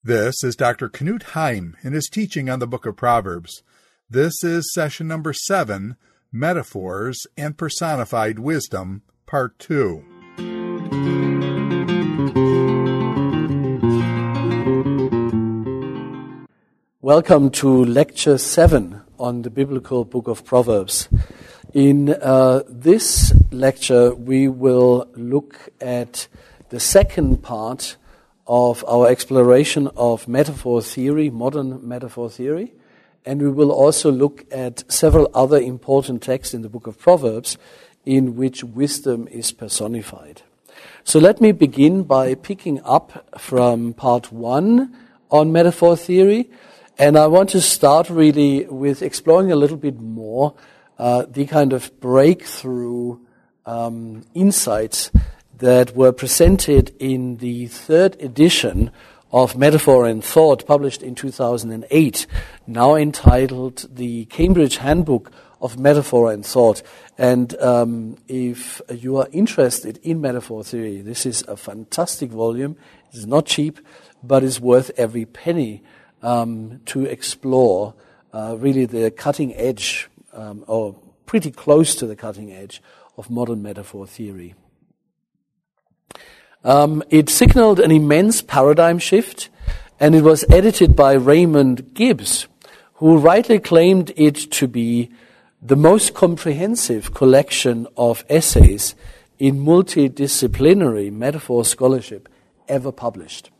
This is Dr. Knut Heim in his teaching on the book of Proverbs. This is session number 7, Metaphors and Personified Wisdom, Part 2. Welcome to Lecture 7 on the biblical book of Proverbs. In this lecture, we will look at the second part of our exploration of metaphor theory, modern metaphor theory, and we will also look at several other important texts in the book of Proverbs in which wisdom is personified. So let me begin by picking up from part 1 on metaphor theory, and I want to start really with exploring a little bit more the kind of breakthrough insights that were presented in the third edition of Metaphor and Thought, published in 2008, now entitled The Cambridge Handbook of Metaphor and Thought. And if you are interested in metaphor theory, this is a fantastic volume. It is not cheap, but it's worth every penny to explore really the cutting edge, or pretty close to the cutting edge, of modern metaphor theory. It signaled an immense paradigm shift, and it was edited by Raymond Gibbs, who rightly claimed it to be the most comprehensive collection of essays in multidisciplinary metaphor scholarship ever published.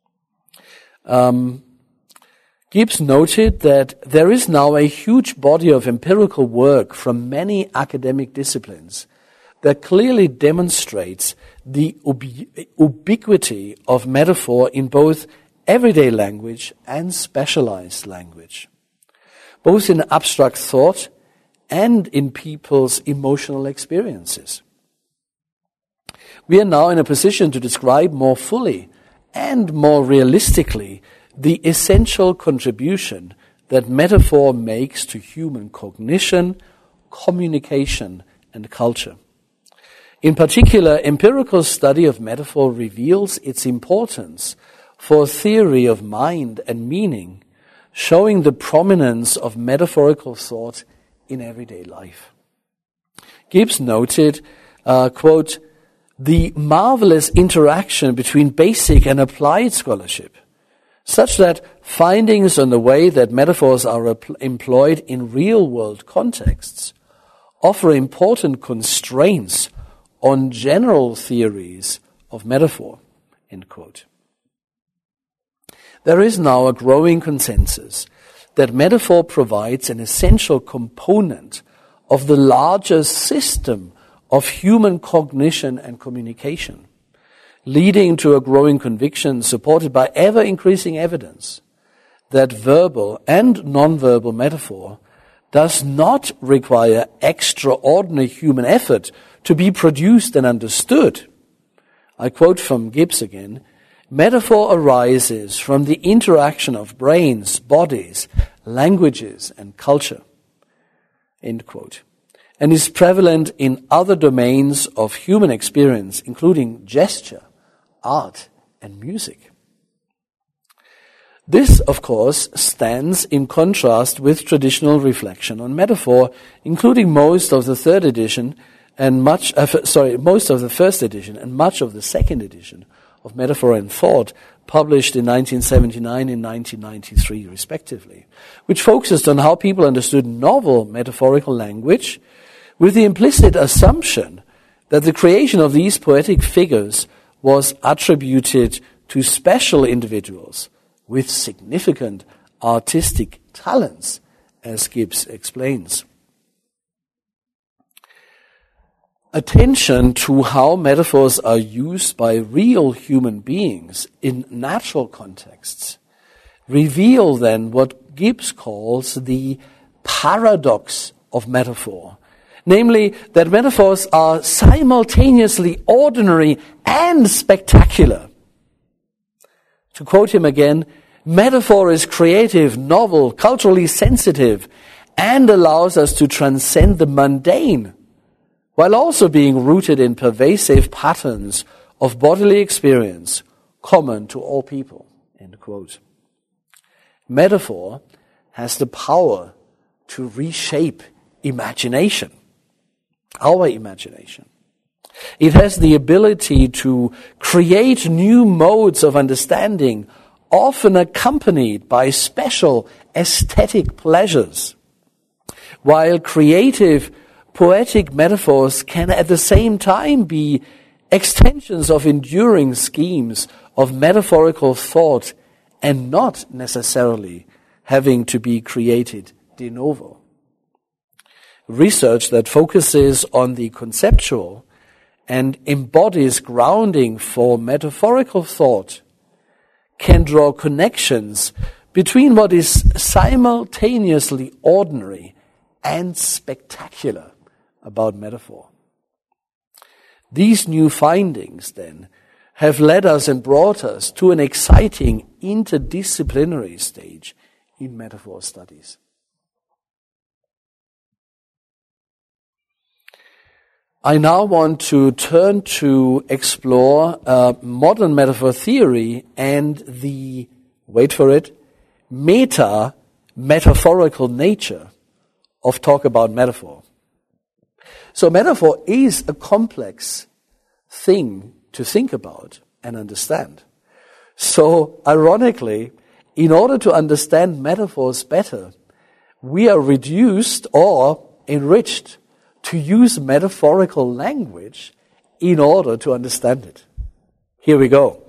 Gibbs noted that there is now a huge body of empirical work from many academic disciplines that clearly demonstrates the ubiquity of metaphor in both everyday language and specialized language, both in abstract thought and in people's emotional experiences. We are now in a position to describe more fully and more realistically the essential contribution that metaphor makes to human cognition, communication, and culture. In particular, empirical study of metaphor reveals its importance for theory of mind and meaning, showing the prominence of metaphorical thought in everyday life. Gibbs noted, quote, the marvelous interaction between basic and applied scholarship, such that findings on the way that metaphors are employed in real-world contexts offer important constraints on general theories of metaphor, end quote. There is now a growing consensus that metaphor provides an essential component of the larger system of human cognition and communication, leading to a growing conviction supported by ever-increasing evidence that verbal and non-verbal metaphor does not require extraordinary human effort to be produced and understood. I quote from Gibbs again, metaphor arises from the interaction of brains, bodies, languages, and culture, end quote, and is prevalent in other domains of human experience, including gesture, art, and music. This, of course, stands in contrast with traditional reflection on metaphor, including most of the third edition and most of the first edition and much of the second edition of Metaphor and Thought, published in 1979 and 1993, respectively, which focused on how people understood novel metaphorical language with the implicit assumption that the creation of these poetic figures was attributed to special individuals with significant artistic talents, as Gibbs explains. Attention to how metaphors are used by real human beings in natural contexts reveal then what Gibbs calls the paradox of metaphor, namely that metaphors are simultaneously ordinary and spectacular. To quote him again, metaphor is creative, novel, culturally sensitive, and allows us to transcend the mundane, while also being rooted in pervasive patterns of bodily experience common to all people, End quote. Metaphor has the power to reshape imagination, our imagination. It has the ability to create new modes of understanding, often accompanied by special aesthetic pleasures, while creative, poetic metaphors can at the same time be extensions of enduring schemes of metaphorical thought and not necessarily having to be created de novo. Research that focuses on the conceptual and embodies grounding for metaphorical thought can draw connections between what is simultaneously ordinary and spectacular about metaphor. These new findings, then, have led us and brought us to an exciting interdisciplinary stage in metaphor studies. I now want to turn to explore modern metaphor theory and the, wait for it, meta-metaphorical nature of talk about metaphor. So metaphor is a complex thing to think about and understand. So ironically, in order to understand metaphors better, we are reduced or enriched to use metaphorical language in order to understand it. Here we go.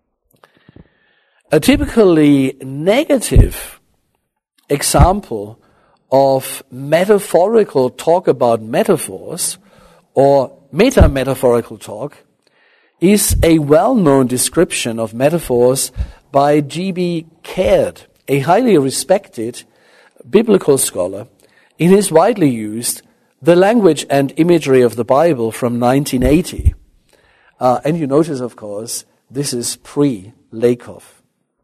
A typically negative example of metaphorical talk about metaphors or meta-metaphorical talk is a well-known description of metaphors by G.B. Caird, a highly respected biblical scholar, in his widely used The Language and Imagery of the Bible from 1980. And you notice, of course, this is pre-Lakoff.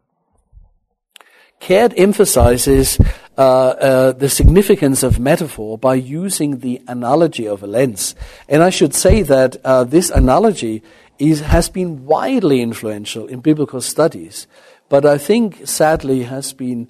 Caird emphasizes the significance of metaphor by using the analogy of a lens. And I should say that this analogy has been widely influential in biblical studies, but I think sadly has been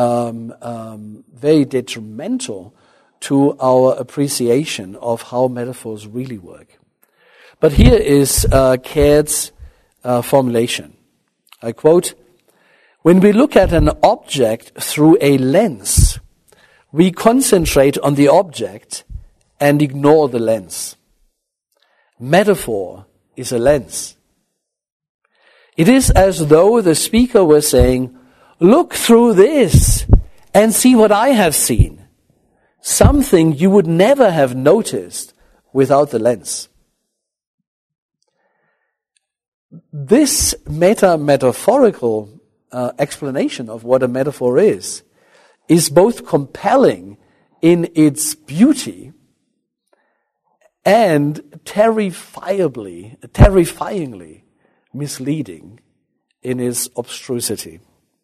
very detrimental to our appreciation of how metaphors really work. But here is Caird's formulation. I quote, "When we look at an object through a lens, we concentrate on the object and ignore the lens. Metaphor is a lens. It is as though the speaker were saying, 'Look through this and see what I have seen,' something you would never have noticed without the lens." This metaphorical explanation of what a metaphor is both compelling in its beauty and terrifyingly misleading in its obstrusity.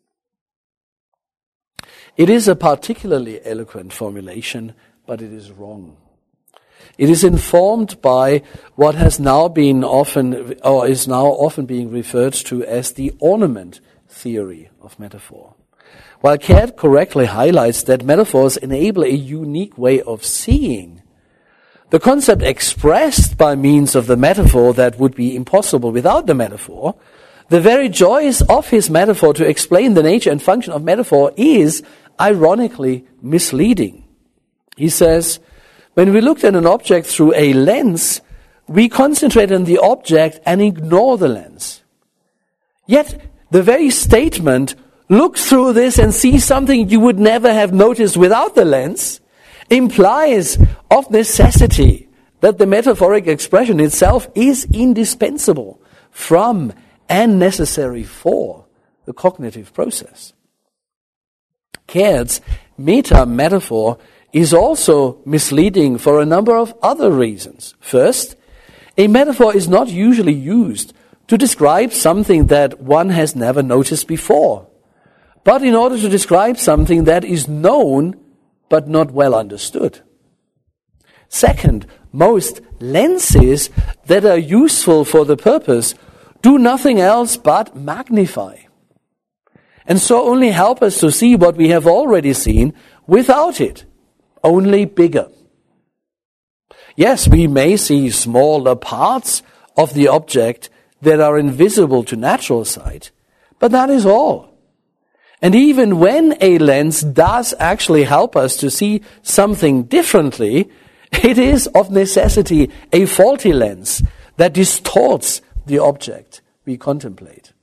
It is a particularly eloquent formulation, but it is wrong. It is informed by what has now been is now often being referred to as the ornament theory of metaphor. While Caird correctly highlights that metaphors enable a unique way of seeing, the concept expressed by means of the metaphor that would be impossible without the metaphor, the very joys of his metaphor to explain the nature and function of metaphor is ironically misleading. He says, when we looked at an object through a lens, we concentrate on the object and ignore the lens. Yet, the very statement, "Look through this and see something you would never have noticed without the lens," implies of necessity that the metaphoric expression itself is indispensable from and necessary for the cognitive process. Caird's meta-metaphor is also misleading for a number of other reasons. First, a metaphor is not usually used to describe something that one has never noticed before, but in order to describe something that is known but not well understood. Second, most lenses that are useful for the purpose do nothing else but magnify. and so only help us to see what we have already seen without it, only bigger. Yes, we may see smaller parts of the object that are invisible to natural sight, but that is all. And even when a lens does actually help us to see something differently, it is of necessity a faulty lens that distorts the object we contemplate.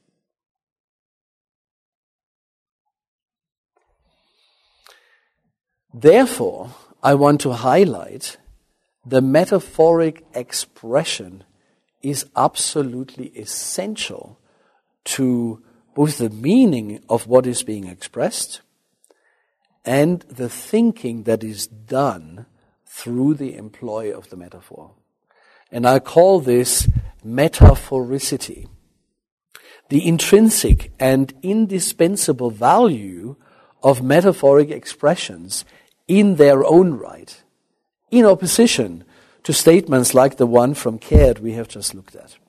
Therefore, I want to highlight the metaphoric expression is absolutely essential to both the meaning of what is being expressed and the thinking that is done through the employ of the metaphor. And I call this metaphoricity. The intrinsic and indispensable value of metaphoric expressions in their own right, in opposition to statements like the one from Caird we have just looked at.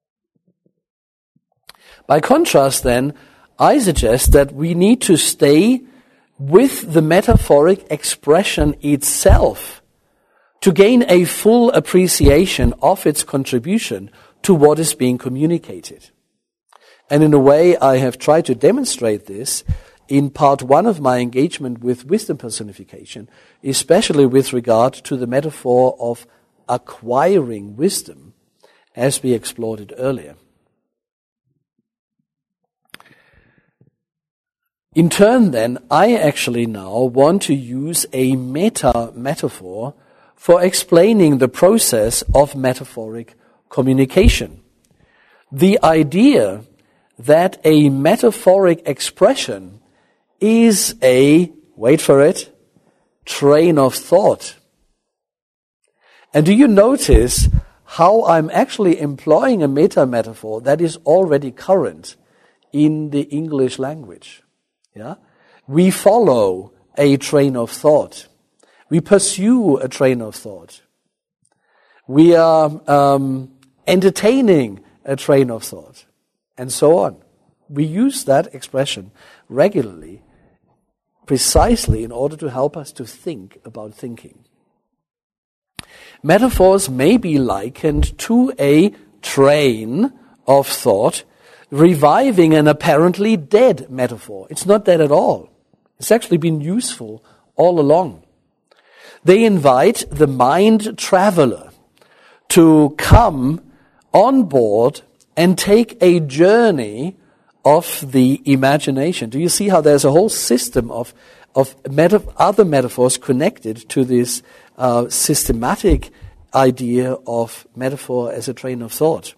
By contrast, then, I suggest that we need to stay with the metaphoric expression itself to gain a full appreciation of its contribution to what is being communicated. And in a way, I have tried to demonstrate this in part 1 of my engagement with wisdom personification, especially with regard to the metaphor of acquiring wisdom, as we explored it earlier. In turn, then, I actually now want to use a meta-metaphor for explaining the process of metaphoric communication. The idea that a metaphoric expression is a, wait for it, train of thought. And do you notice how I'm actually employing a meta-metaphor that is already current in the English language? Yeah, we follow a train of thought. We pursue a train of thought. We are entertaining a train of thought, and so on. We use that expression regularly, precisely in order to help us to think about thinking. Metaphors may be likened to a train of thought reviving an apparently dead metaphor. It's not dead at all. It's actually been useful all along. They invite the mind traveler to come on board and take a journey of the imagination. Do you see how there's a whole system of other metaphors connected to this systematic idea of metaphor as a train of thought?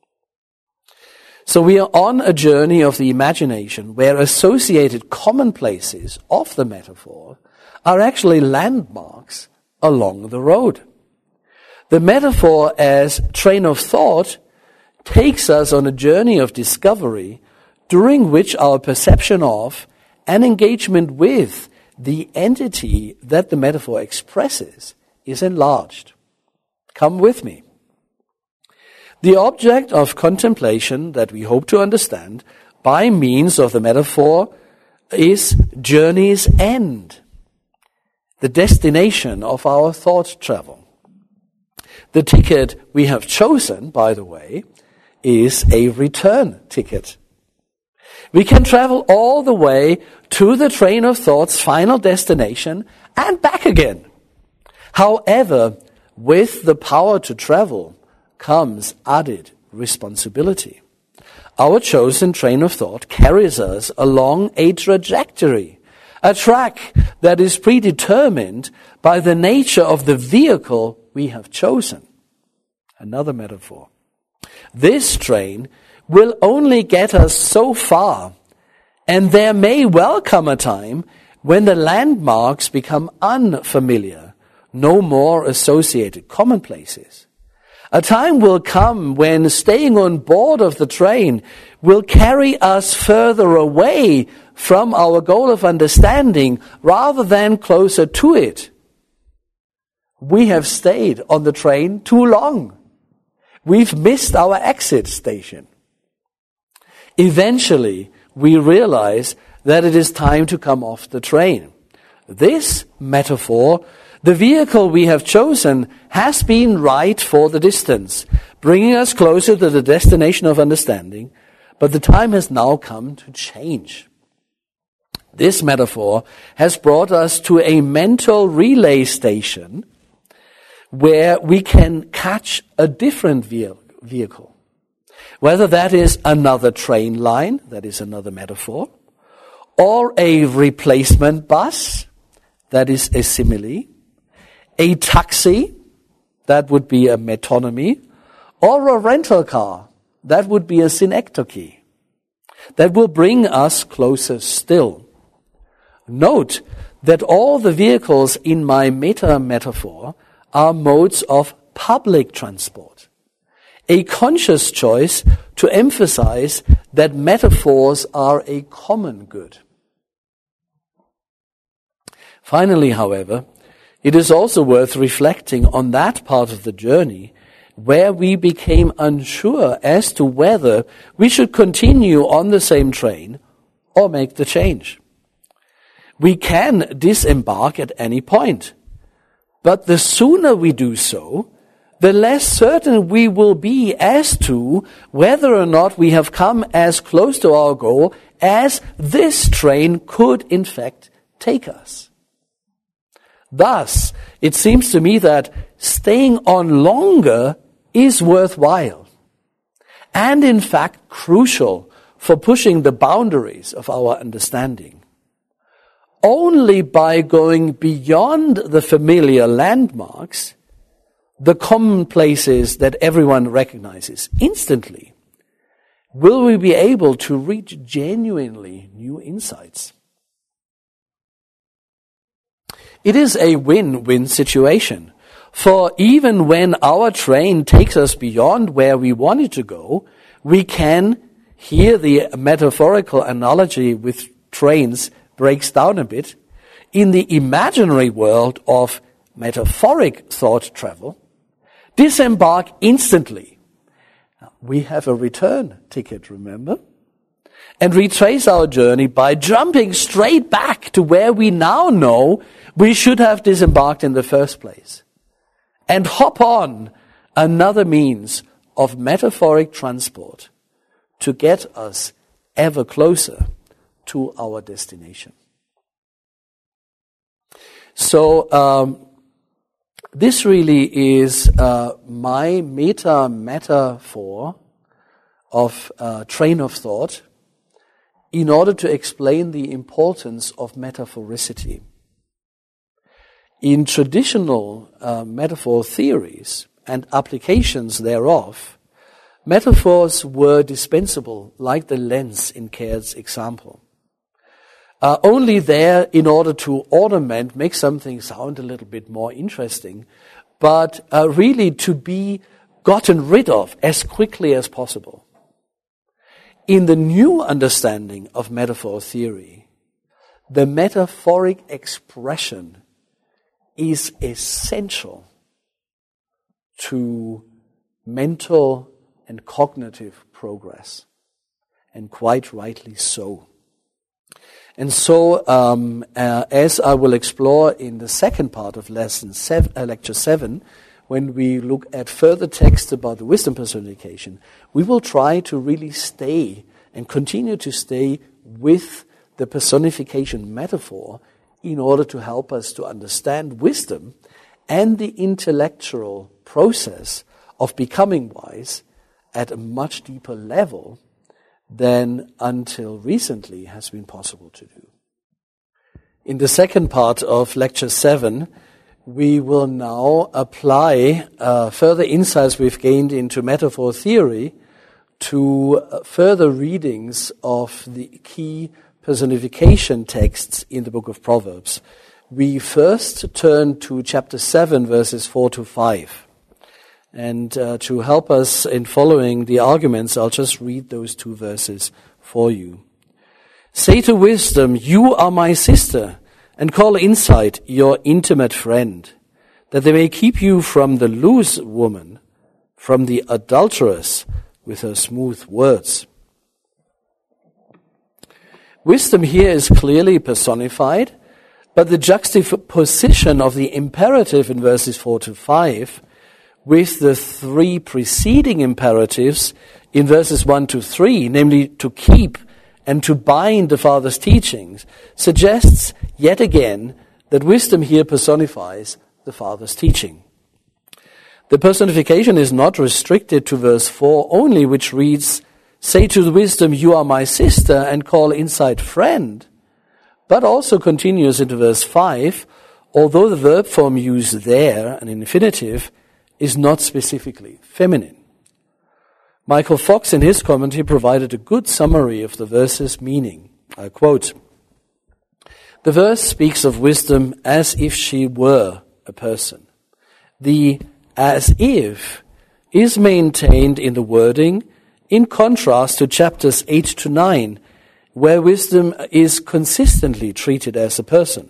So we are on a journey of the imagination where associated commonplaces of the metaphor are actually landmarks along the road. The metaphor as train of thought takes us on a journey of discovery during which our perception of and engagement with the entity that the metaphor expresses is enlarged. Come with me. The object of contemplation that we hope to understand by means of the metaphor is journey's end, the destination of our thought travel. The ticket we have chosen, by the way, is a return ticket. We can travel all the way to the train of thought's final destination and back again. However, with the power to travel comes added responsibility. Our chosen train of thought carries us along a trajectory, a track that is predetermined by the nature of the vehicle we have chosen. Another metaphor. This train will only get us so far, and there may well come a time when the landmarks become unfamiliar, no more associated commonplaces. A time will come when staying on board of the train will carry us further away from our goal of understanding rather than closer to it. We have stayed on the train too long. We've missed our exit station. Eventually, we realize that it is time to come off the train. This metaphor, the vehicle we have chosen, has been right for the distance, bringing us closer to the destination of understanding, but the time has now come to change. This metaphor has brought us to a mental relay station where we can catch a different vehicle. Whether that is another train line, that is another metaphor, or a replacement bus, that is a simile, a taxi, that would be a metonymy, or a rental car, that would be a synecdoche, that will bring us closer still. Note that all the vehicles in my meta-metaphor are modes of public transport, a conscious choice to emphasize that metaphors are a common good. Finally, however, it is also worth reflecting on that part of the journey where we became unsure as to whether we should continue on the same train or make the change. We can disembark at any point, but the sooner we do so, the less certain we will be as to whether or not we have come as close to our goal as this train could in fact take us. Thus, it seems to me that staying on longer is worthwhile and in fact crucial for pushing the boundaries of our understanding. Only by going beyond the familiar landmarks, the commonplaces that everyone recognizes instantly, will we be able to reach genuinely new insights. It is a win-win situation, for even when our train takes us beyond where we wanted to go, we can, here the metaphorical analogy with trains breaks down a bit, in the imaginary world of metaphoric thought travel, disembark instantly. Now, we have a return ticket, remember? And retrace our journey by jumping straight back to where we now know we should have disembarked in the first place. And hop on another means of metaphoric transport to get us ever closer to our destination. So this really is my metaphor of train of thought in order to explain the importance of metaphoricity. In traditional metaphor theories and applications thereof, metaphors were dispensable, like the lens in Caird's example. Only there in order to ornament, make something sound a little bit more interesting, but really to be gotten rid of as quickly as possible. In the new understanding of metaphor theory, the metaphoric expression is essential to mental and cognitive progress, and quite rightly so. And so, as I will explore in the second part of lecture 7, when we look at further texts about the wisdom personification, we will try to really stay and continue to stay with the personification metaphor in order to help us to understand wisdom and the intellectual process of becoming wise at a much deeper level than until recently has been possible to do. In the second part of lecture 7, we will now apply further insights we've gained into metaphor theory to further readings of the key personification texts in the book of Proverbs. We first turn to chapter 7, verses 4 to 5. And to help us in following the arguments, I'll just read those two verses for you. Say to wisdom, you are my sister, and call insight your intimate friend, that they may keep you from the loose woman, from the adulteress with her smooth words. Wisdom here is clearly personified, but the juxtaposition of the imperative in verses 4 to 5 with the three preceding imperatives in verses 1 to 3, namely to keep and to bind the Father's teachings, suggests yet again that wisdom here personifies the Father's teaching. The personification is not restricted to verse 4 only, which reads, "Say to the wisdom, you are my sister, and call insight friend," but also continues into verse 5, although the verb form used there, an infinitive, is not specifically feminine. Michael Fox, in his commentary, provided a good summary of the verse's meaning. I quote, "The verse speaks of wisdom as if she were a person. The as if is maintained in the wording in contrast to chapters 8 to 9, where wisdom is consistently treated as a person.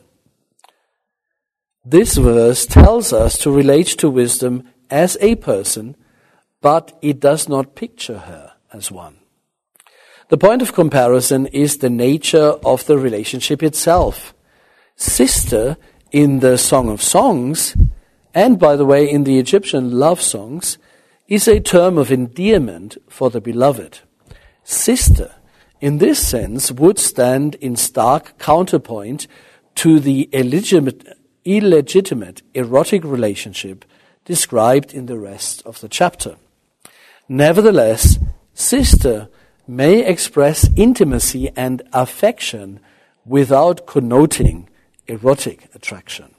This verse tells us to relate to wisdom as a person, but it does not picture her as one. The point of comparison is the nature of the relationship itself. Sister in the Song of Songs, and by the way in the Egyptian love songs, is a term of endearment for the beloved. Sister, in this sense, would stand in stark counterpoint to the illegitimate erotic relationship described in the rest of the chapter. Nevertheless, sister may express intimacy and affection without connoting erotic attraction.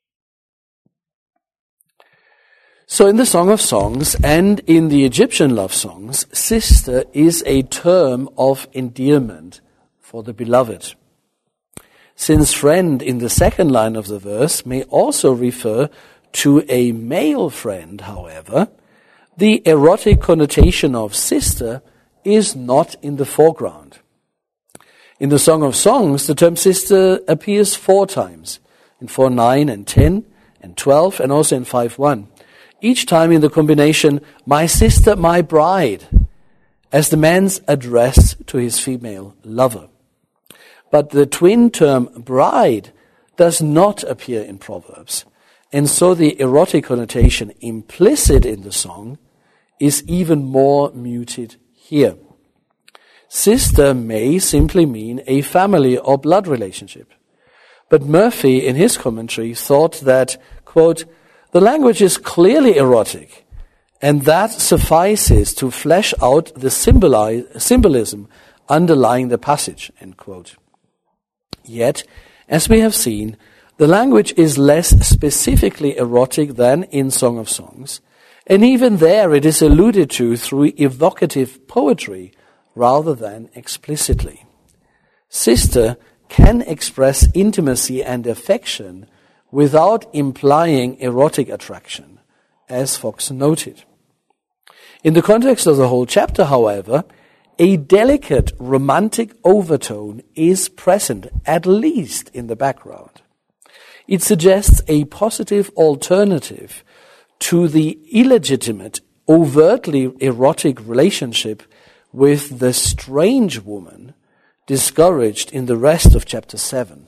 So in the Song of Songs and in the Egyptian love songs, sister is a term of endearment for the beloved. Since friend in the second line of the verse may also refer to a male friend, however, the erotic connotation of sister is not in the foreground. In the Song of Songs, the term sister appears 4 times, in 4:9 and 10 and 12, and also in 5:1. Each time in the combination, my sister, my bride, as the man's address to his female lover. But the twin term bride does not appear in Proverbs, and so the erotic connotation implicit in the song is even more muted here. Sister may simply mean a family or blood relationship. But Murphy, in his commentary, thought that, quote, the language is clearly erotic, and that suffices to flesh out the symbolism underlying the passage, end quote. Yet, as we have seen, the language is less specifically erotic than in Song of Songs, and even there it is alluded to through evocative poetry rather than explicitly. Sister can express intimacy and affection without implying erotic attraction, as Fox noted. In the context of the whole chapter, however, a delicate romantic overtone is present, at least in the background. It suggests a positive alternative to the illegitimate, overtly erotic relationship with the strange woman discouraged in the rest of chapter 7.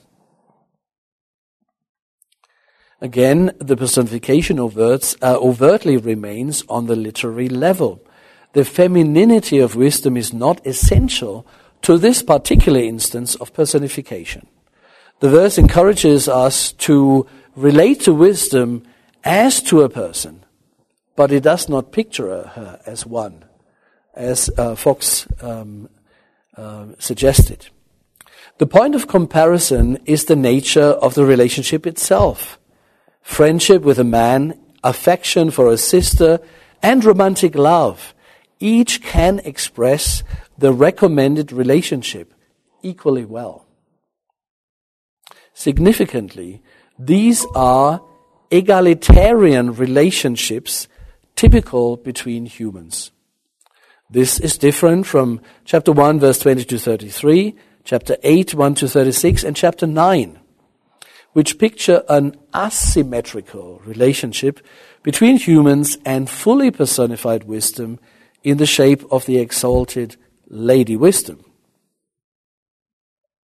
Again, the personification overtly remains on the literary level. The femininity of wisdom is not essential to this particular instance of personification. The verse encourages us to relate to wisdom as to a person, but it does not picture her as one, as Fox suggested. The point of comparison is the nature of the relationship itself. Friendship with a man, affection for a sister, and romantic love each can express the recommended relationship equally well. Significantly, these are egalitarian relationships typical between humans. This is different from chapter 1, verse 20 to 33, chapter 8, 1 to 36, and chapter 9, which picture an asymmetrical relationship between humans and fully personified wisdom in the shape of the exalted Lady Wisdom.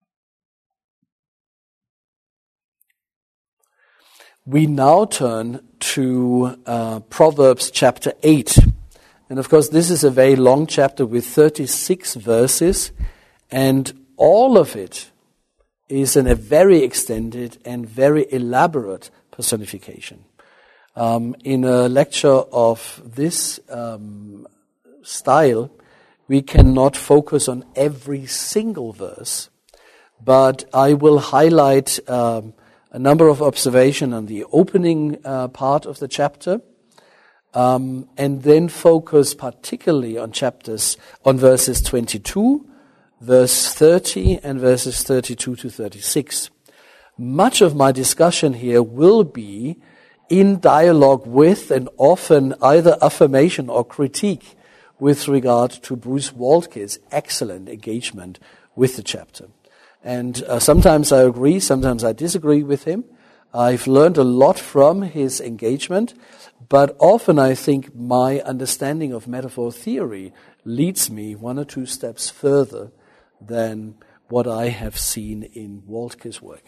We now turn to Proverbs chapter 8. And of course, this is a very long chapter with 36 verses, and all of it is in a very extended and very elaborate personification. In a lecture of this style, we cannot focus on every single verse, but I will highlight a number of observations on the opening part of the chapter, and then focus particularly on verses 22, verse 30, and verses 32 to 36. Much of my discussion here will be in dialogue with, and often either affirmation or critique with regard to Bruce Waltke's excellent engagement with the chapter. And sometimes I agree, sometimes I disagree with him. I've learned a lot from his engagement, but often I think my understanding of metaphor theory leads me one or two steps further than what I have seen in Waltke's work.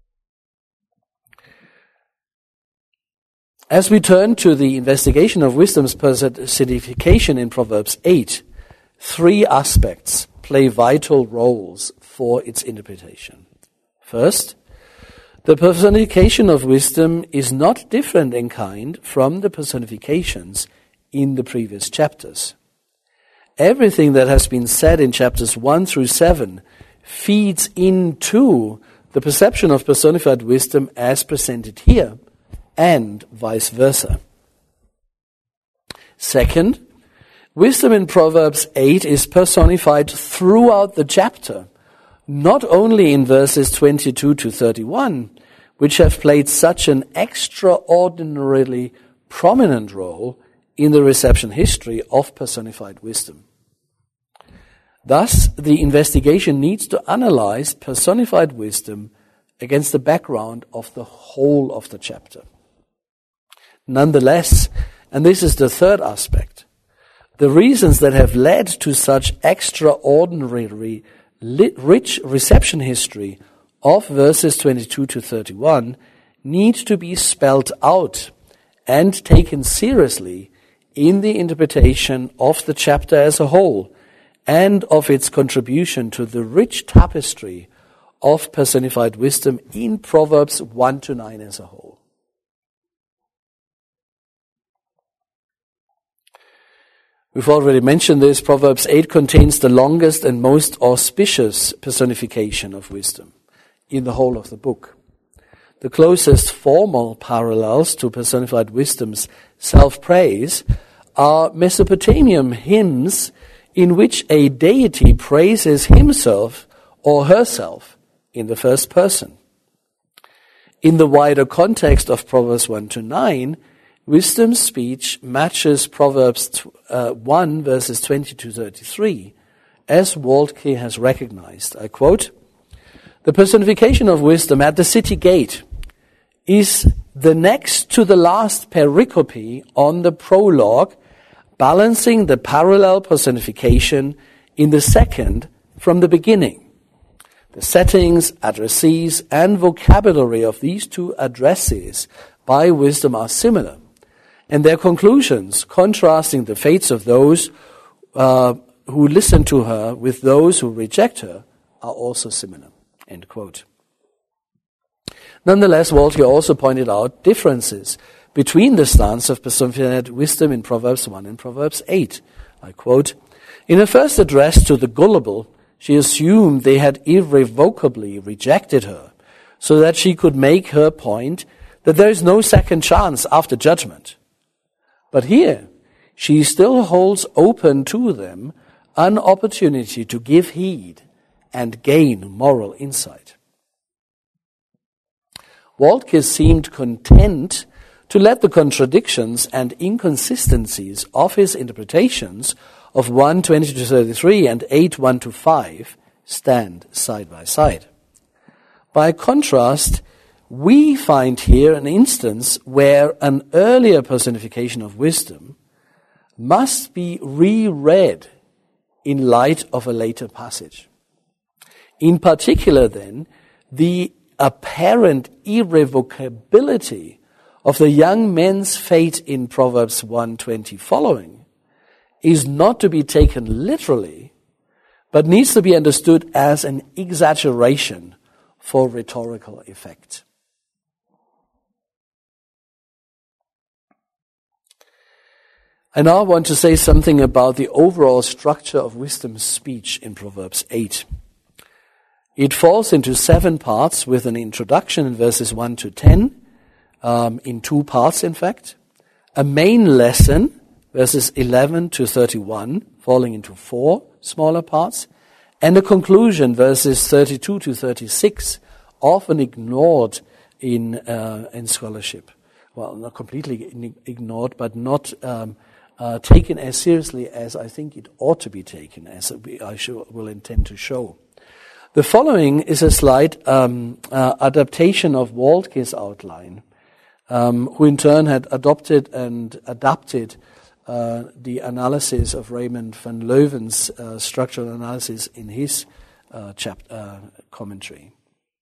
As we turn to the investigation of wisdom's personification in Proverbs 8, three aspects play vital roles for its interpretation. First, the personification of wisdom is not different in kind from the personifications in the previous chapters. Everything that has been said in chapters 1 through 7 feeds into the perception of personified wisdom as presented here, and vice versa. Second, wisdom in Proverbs 8 is personified throughout the chapter, not only in verses 22 to 31, which have played such an extraordinarily prominent role in the reception history of personified wisdom. Thus, the investigation needs to analyze personified wisdom against the background of the whole of the chapter. Nonetheless, and this is the third aspect, the reasons that have led to such extraordinarily rich reception history of verses 22 to 31 need to be spelled out and taken seriously in the interpretation of the chapter as a whole and of its contribution to the rich tapestry of personified wisdom in Proverbs 1 to 9 as a whole. We've already mentioned this. Proverbs 8 contains the longest and most auspicious personification of wisdom in the whole of the book. The closest formal parallels to personified wisdom's self-praise are Mesopotamian hymns in which a deity praises himself or herself in the first person. In the wider context of Proverbs 1 to 9, wisdom's speech matches Proverbs 1 verses 20 to 33, as Waltke has recognized. I quote, "The personification of wisdom at the city gate is the next to the last pericope on the prologue, balancing the parallel personification in the second from the beginning. The settings, addressees, and vocabulary of these two addresses by wisdom are similar, and their conclusions, contrasting the fates of those who listen to her with those who reject her, are also similar." End quote. Nonetheless, Waltke also pointed out differences between the stance of personified wisdom in Proverbs 1 and Proverbs 8. I quote, "In her first address to the gullible, she assumed they had irrevocably rejected her, so that she could make her point that there is no second chance after judgment. But here, she still holds open to them an opportunity to give heed and gain moral insight." Waltke seemed content to let the contradictions and inconsistencies of his interpretations of 1, 20 to 33 and 8, 1 to 5 stand side by side. By contrast, we find here an instance where an earlier personification of wisdom must be reread in light of a later passage. In particular, then, the apparent irrevocability of the young men's fate in Proverbs 1:20 following is not to be taken literally, but needs to be understood as an exaggeration for rhetorical effect. I now want to say something about the overall structure of wisdom's speech in Proverbs 8. It falls into 7 parts with an introduction in verses 1 to 10, in 2 parts in fact, a main lesson, verses 11 to 31, falling into 4 smaller parts, and a conclusion, verses 32 to 36, often ignored in scholarship. Well, not completely ignored, but not taken as seriously as I think it ought to be taken, as will intend to show. The following is a slight adaptation of Waltke's outline, who in turn had adopted and adapted the analysis of Raymond van Leuven's structural analysis in his commentary.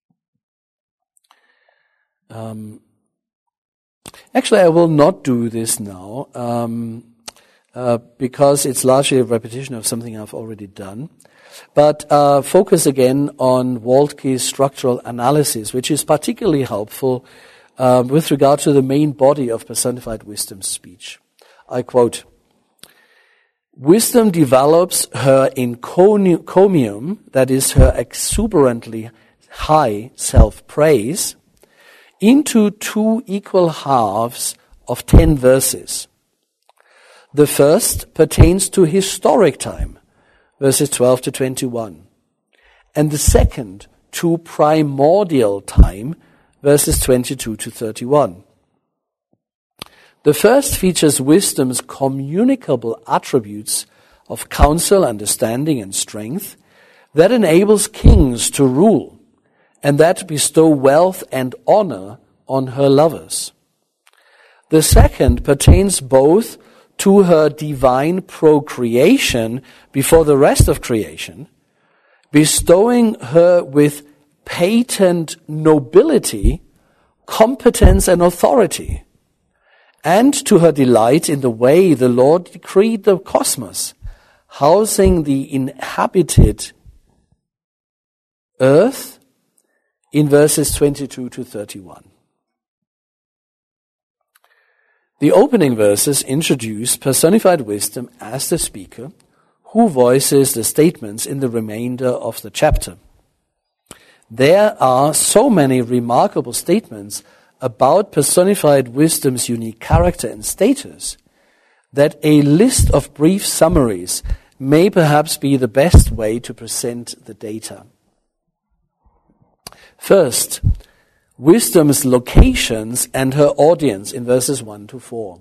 Actually, I will not do this now, because it's largely a repetition of something I've already done, but focus again on Waltke's structural analysis, which is particularly helpful with regard to the main body of personified wisdom speech. I quote, "Wisdom develops her encomium, that is her exuberantly high self-praise, into 2 equal halves of 10 verses. The first pertains to historic time, verses 12 to 21, and the second to primordial time, verses 22 to 31. The first features wisdom's communicable attributes of counsel, understanding, and strength that enables kings to rule and that bestow wealth and honor on her lovers. The second pertains both to her divine procreation before the rest of creation, bestowing her with patent nobility, competence, and authority, and to her delight in the way the Lord decreed the cosmos, housing the inhabited earth in verses 22 to 31. The opening verses introduce personified wisdom as the speaker, who voices the statements in the remainder of the chapter. There are so many remarkable statements about personified wisdom's unique character and status that a list of brief summaries may perhaps be the best way to present the data. First, wisdom's locations and her audience in verses 1 to 4.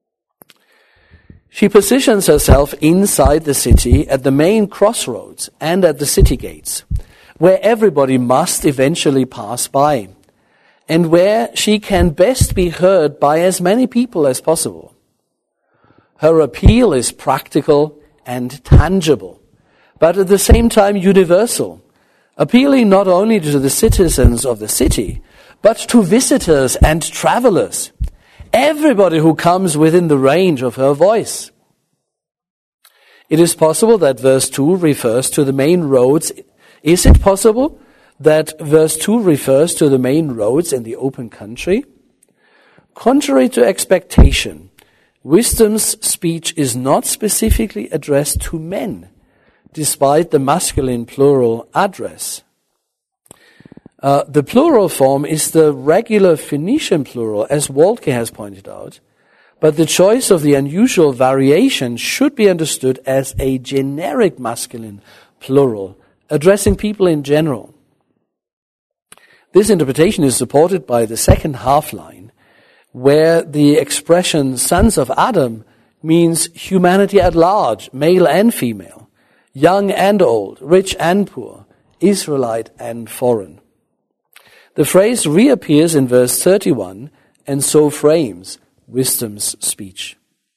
She positions herself inside the city at the main crossroads and at the city gates, where everybody must eventually pass by, and where she can best be heard by as many people as possible. Her appeal is practical and tangible, but at the same time universal, appealing not only to the citizens of the city, but to visitors and travelers, everybody who comes within the range of her voice. It is possible that verse 2 refers to the main roads. Is it possible that verse 2 refers to the main roads in the open country? Contrary to expectation, wisdom's speech is not specifically addressed to men, despite the masculine plural address. The plural form is the regular Phoenician plural, as Waltke has pointed out, but the choice of the unusual variation should be understood as a generic masculine plural, addressing people in general. This interpretation is supported by the second half line, where the expression sons of Adam means humanity at large, male and female, young and old, rich and poor, Israelite and foreign. The phrase reappears in verse 31 and so frames wisdom's speech.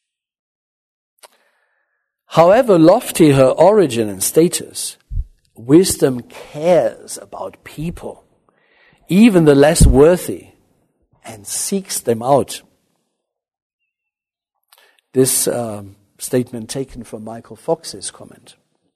However lofty her origin and status, wisdom cares about people, even the less worthy, and seeks them out. This statement taken from Michael Fox's comment.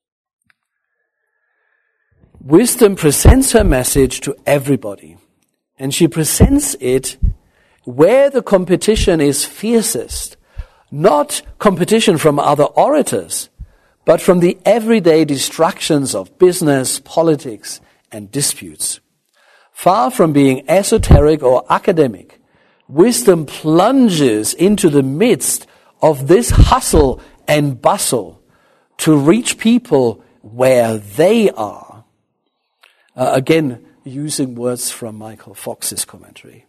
Wisdom presents her message to everybody, and she presents it where the competition is fiercest, not competition from other orators, but from the everyday distractions of business, politics, and disputes. Far from being esoteric or academic, wisdom plunges into the midst of this hustle and bustle to reach people where they are. Again, using words from Michael Fox's commentary.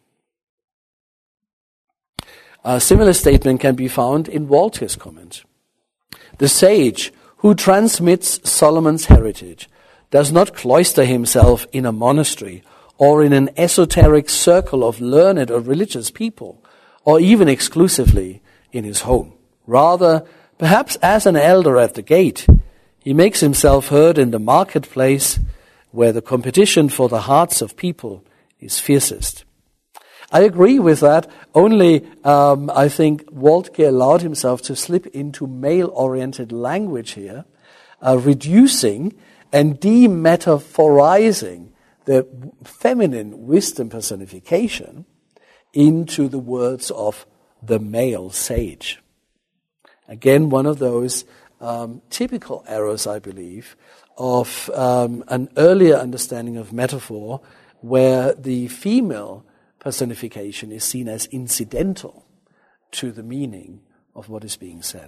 A similar statement can be found in Waltke's comment. The sage who transmits Solomon's heritage does not cloister himself in a monastery or in an esoteric circle of learned or religious people, or even exclusively in his home. Rather, perhaps as an elder at the gate, he makes himself heard in the marketplace where the competition for the hearts of people is fiercest. I agree with that, only I think Waltke allowed himself to slip into male-oriented language here, reducing and demetaphorizing the feminine wisdom personification into the words of the male sage. Again, one of those typical errors, I believe, of an earlier understanding of metaphor where the female personification is seen as incidental to the meaning of what is being said.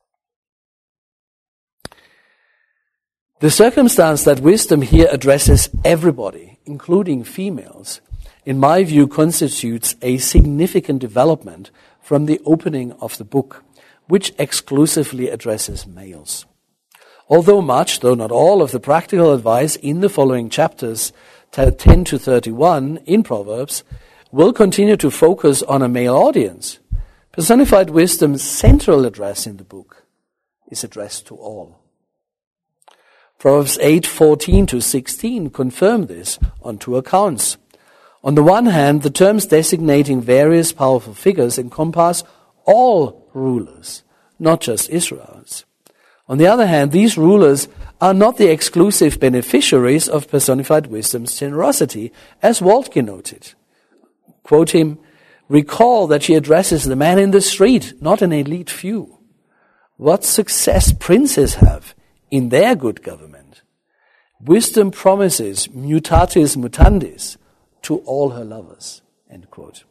The circumstance that wisdom here addresses everybody, including females, in my view constitutes a significant development from the opening of the book, which exclusively addresses males. Although much, though not all, of the practical advice in the following chapters, 10 to 31 in Proverbs, will continue to focus on a male audience, personified wisdom's central address in the book is addressed to all. Proverbs 8:14 to 16 confirm this on two accounts. On the one hand, the terms designating various powerful figures encompass all rulers, not just Israel's. On the other hand, these rulers are not the exclusive beneficiaries of personified wisdom's generosity, as Waltke noted. Quote him, "Recall that she addresses the man in the street, not an elite few. What success princes have in their good government. Wisdom promises mutatis mutandis to all her lovers." End quote.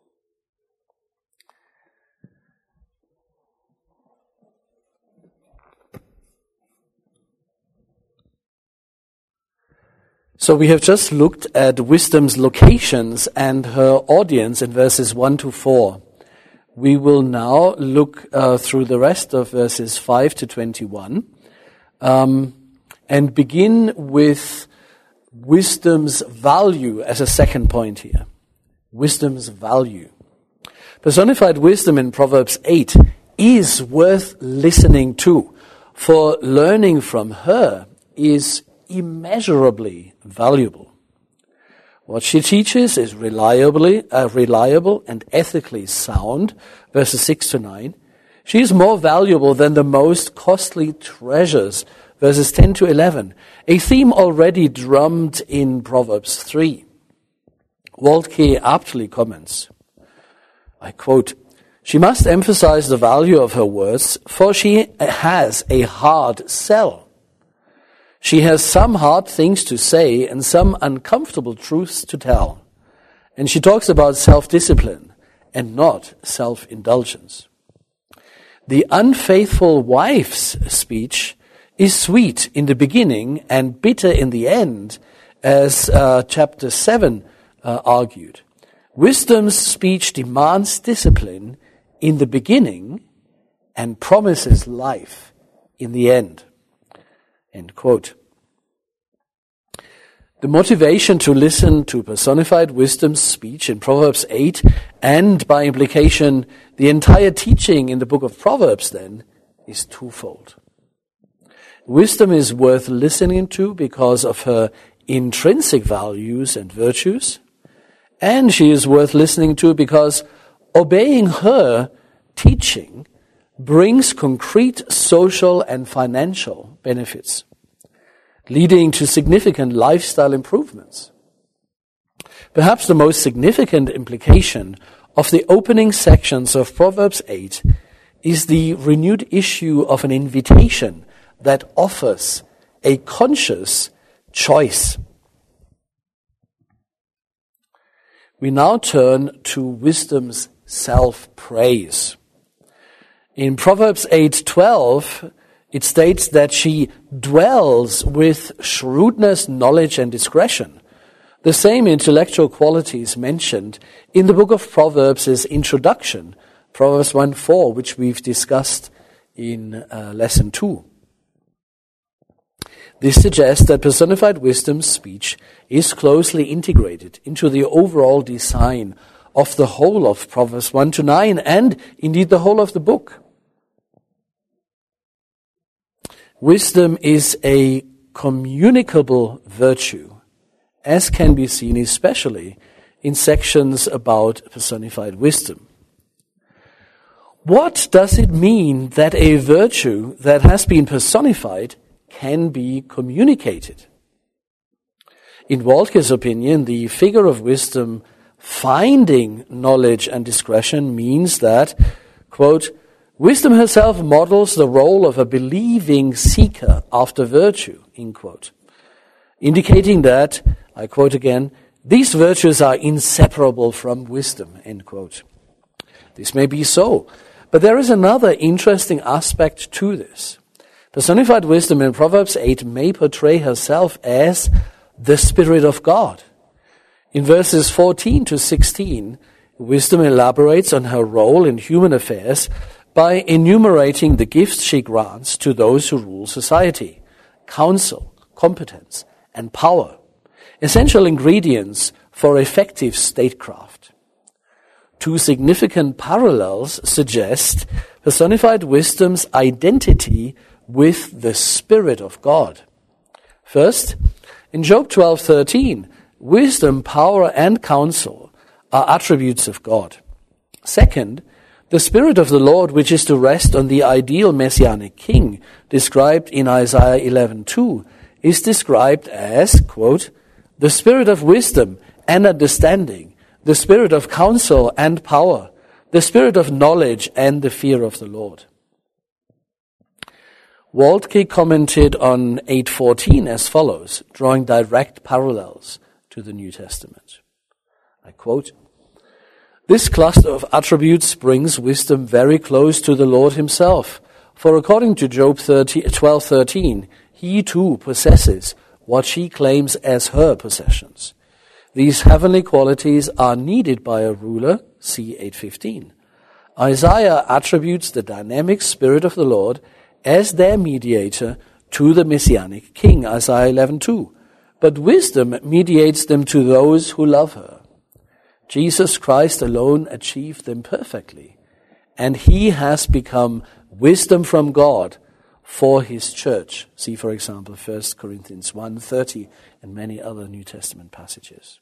So we have just looked at wisdom's locations and her audience in verses 1 to 4. We will now look through the rest of verses 5 to 21 and begin with wisdom's value as a second point here. Wisdom's value. Personified wisdom in Proverbs 8 is worth listening to, for learning from her is immeasurably valuable. What she teaches is reliable and ethically sound, verses 6 to 9. She is more valuable than the most costly treasures, verses 10 to 11, a theme already drummed in Proverbs 3. Waltke aptly comments, I quote, "She must emphasize the value of her words, for she has a hard sell. She has some hard things to say and some uncomfortable truths to tell. And she talks about self-discipline and not self-indulgence. The unfaithful wife's speech is sweet in the beginning and bitter in the end, as chapter 7 argued. Wisdom's speech demands discipline in the beginning and promises life in the end." End quote. The motivation to listen to personified wisdom's speech in Proverbs 8, and by implication the entire teaching in the book of Proverbs then, is twofold. Wisdom is worth listening to because of her intrinsic values and virtues, And she is worth listening to because obeying her teaching brings concrete social and financial benefits, leading to significant lifestyle improvements. Perhaps the most significant implication of the opening sections of Proverbs 8 is the renewed issue of an invitation that offers a conscious choice. We now turn to wisdom's self-praise. In Proverbs 8:12, it states that she dwells with shrewdness, knowledge, and discretion. The same intellectual qualities mentioned in the book of Proverbs' introduction, Proverbs 1:4, which we've discussed in lesson 2. This suggests that personified wisdom's speech is closely integrated into the overall design of the whole of Proverbs 1-9 and indeed the whole of the book. Wisdom is a communicable virtue, as can be seen especially in sections about personified wisdom. What does it mean that a virtue that has been personified can be communicated? In Waltke's opinion, the figure of wisdom finding knowledge and discretion means that, quote, wisdom herself models the role of a believing seeker after virtue, end quote, indicating that, I quote again, these virtues are inseparable from wisdom, end quote. This may be so, but there is another interesting aspect to this. Personified wisdom in Proverbs 8 may portray herself as the Spirit of God. In verses 14-16, wisdom elaborates on her role in human affairs by enumerating the gifts she grants to those who rule society: counsel, competence, and power, essential ingredients for effective statecraft. Two significant parallels suggest personified wisdom's identity with the Spirit of God. First, in Job 12:13, wisdom, power, and counsel are attributes of God. Second, the Spirit of the Lord, which is to rest on the ideal messianic king, described in Isaiah 11:2, is described as, quote, the Spirit of wisdom and understanding, the Spirit of counsel and power, the Spirit of knowledge and the fear of the Lord. Waltke commented on 8:14 as follows, drawing direct parallels to the New Testament. I quote, this cluster of attributes brings wisdom very close to the Lord himself, for according to Job 12:13, he too possesses what she claims as her possessions. These heavenly qualities are needed by a ruler, see 8:15. Isaiah attributes the dynamic Spirit of the Lord as their mediator to the Messianic King, Isaiah 11:2. But wisdom mediates them to those who love her. Jesus Christ alone achieved them perfectly, and he has become wisdom from God for his church. See, for example, 1 Corinthians 1:30 and many other New Testament passages.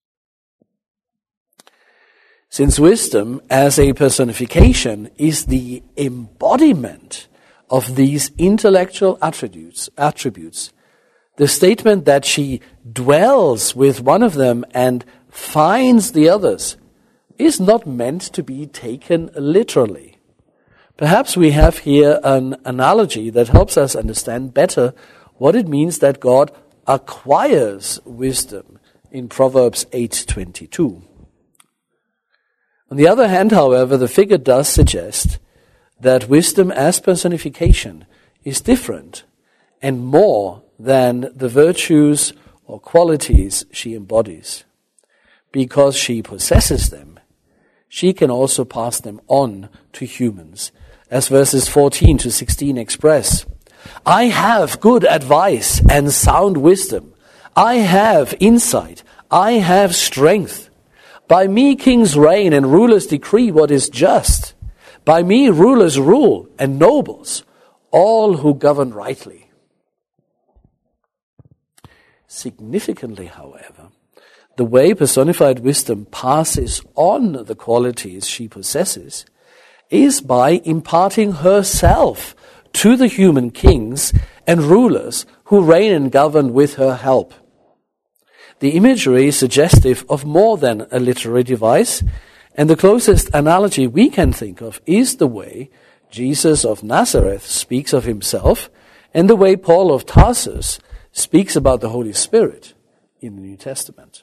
Since wisdom as a personification is the embodiment of these intellectual attributes, the statement that she dwells with one of them and finds the others is not meant to be taken literally. Perhaps we have here an analogy that helps us understand better what it means that God acquires wisdom in Proverbs 8:22. On the other hand, however, the figure does suggest that wisdom as personification is different and more than the virtues or qualities she embodies. Because she possesses them, she can also pass them on to humans, as verses 14-16 express. I have good advice and sound wisdom. I have insight. I have strength. By me kings reign and rulers decree what is just. By me rulers rule and nobles, all who govern rightly. Significantly, however, the way personified wisdom passes on the qualities she possesses is by imparting herself to the human kings and rulers who reign and govern with her help. The imagery is suggestive of more than a literary device, and the closest analogy we can think of is the way Jesus of Nazareth speaks of himself and the way Paul of Tarsus speaks about the Holy Spirit in the New Testament.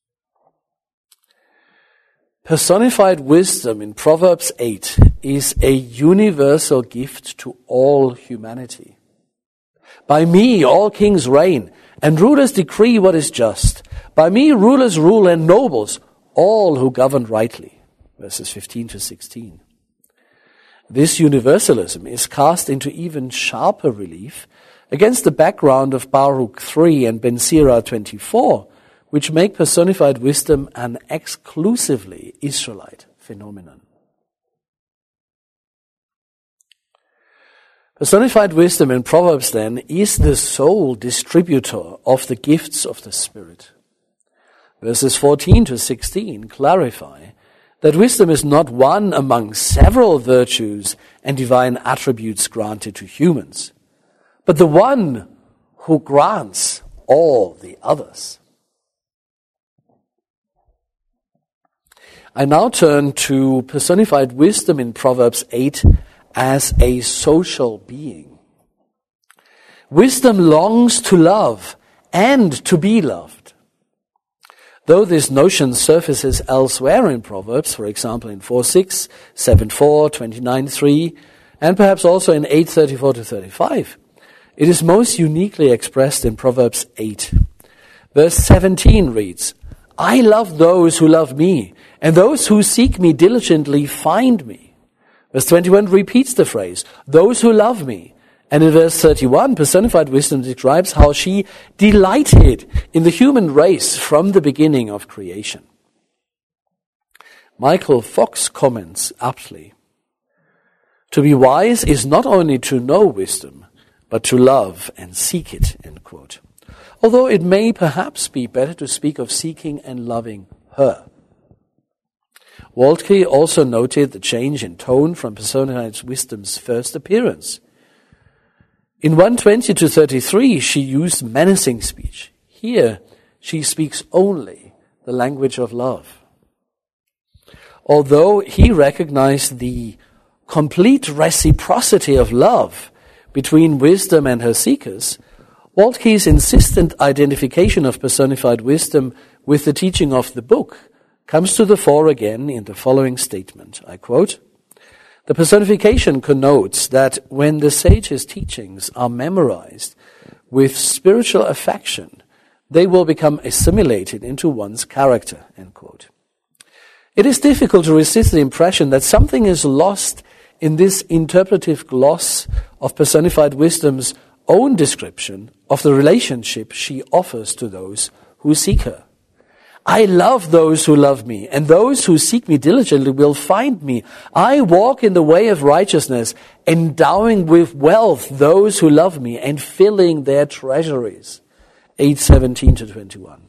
Personified wisdom in Proverbs 8 is a universal gift to all humanity. By me all kings reign, and rulers decree what is just. By me rulers rule and nobles, all who govern rightly. Verses 15 to 16. This universalism is cast into even sharper relief against the background of Baruch 3 and Ben Sira 24, which make personified wisdom an exclusively Israelite phenomenon. Personified wisdom in Proverbs, then, is the sole distributor of the gifts of the Spirit. Verses 14 to 16 clarify that wisdom is not one among several virtues and divine attributes granted to humans, but the one who grants all the others. I now turn to personified wisdom in Proverbs 8 as a social being. Wisdom longs to love and to be loved. Though this notion surfaces elsewhere in Proverbs, for example in 4:6, 7:4, 29:3, and perhaps also in 8:34 to 35, it is most uniquely expressed in Proverbs 8. Verse 17 reads, I love those who love me, and those who seek me diligently find me. Verse 21 repeats the phrase, those who love me. And in verse 31, personified wisdom describes how she delighted in the human race from the beginning of creation. Michael Fox comments aptly, to be wise is not only to know wisdom, but to love and seek it, end quote. Although it may perhaps be better to speak of seeking and loving her. Waltke also noted the change in tone from personified wisdom's first appearance. In 1:20 to 33, she used menacing speech. Here, she speaks only the language of love. Although he recognized the complete reciprocity of love between wisdom and her seekers, Waltke's insistent identification of personified wisdom with the teaching of the book comes to the fore again in the following statement. I quote, the personification connotes that when the sage's teachings are memorized with spiritual affection, they will become assimilated into one's character, end quote. It is difficult to resist the impression that something is lost in this interpretive gloss of personified wisdom's own description of the relationship she offers to those who seek her. I love those who love me, and those who seek me diligently will find me. I walk in the way of righteousness, endowing with wealth those who love me and filling their treasuries. 8:17 to 21.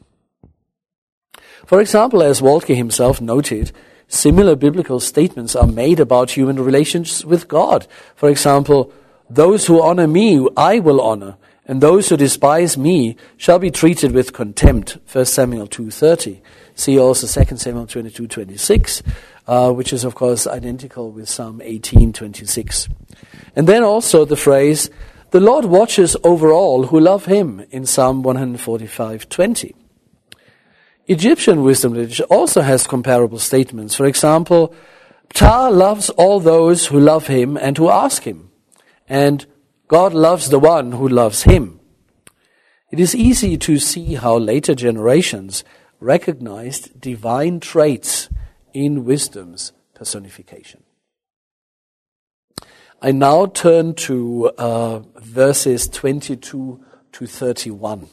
For example, as Waltke himself noted, similar biblical statements are made about human relations with God. For example, those who honor me, I will honor, and those who despise me shall be treated with contempt. 1 Samuel 2:30. See also 2 Samuel 22:26, which is of course identical with Psalm 18:26. And then also the phrase, the Lord watches over all who love him, in Psalm 145:20. Egyptian wisdom literature also has comparable statements. For example, Ptah loves all those who love him and who ask him, and God loves the one who loves him. It is easy to see how later generations recognized divine traits in wisdom's personification. I now turn to verses 22 to 31.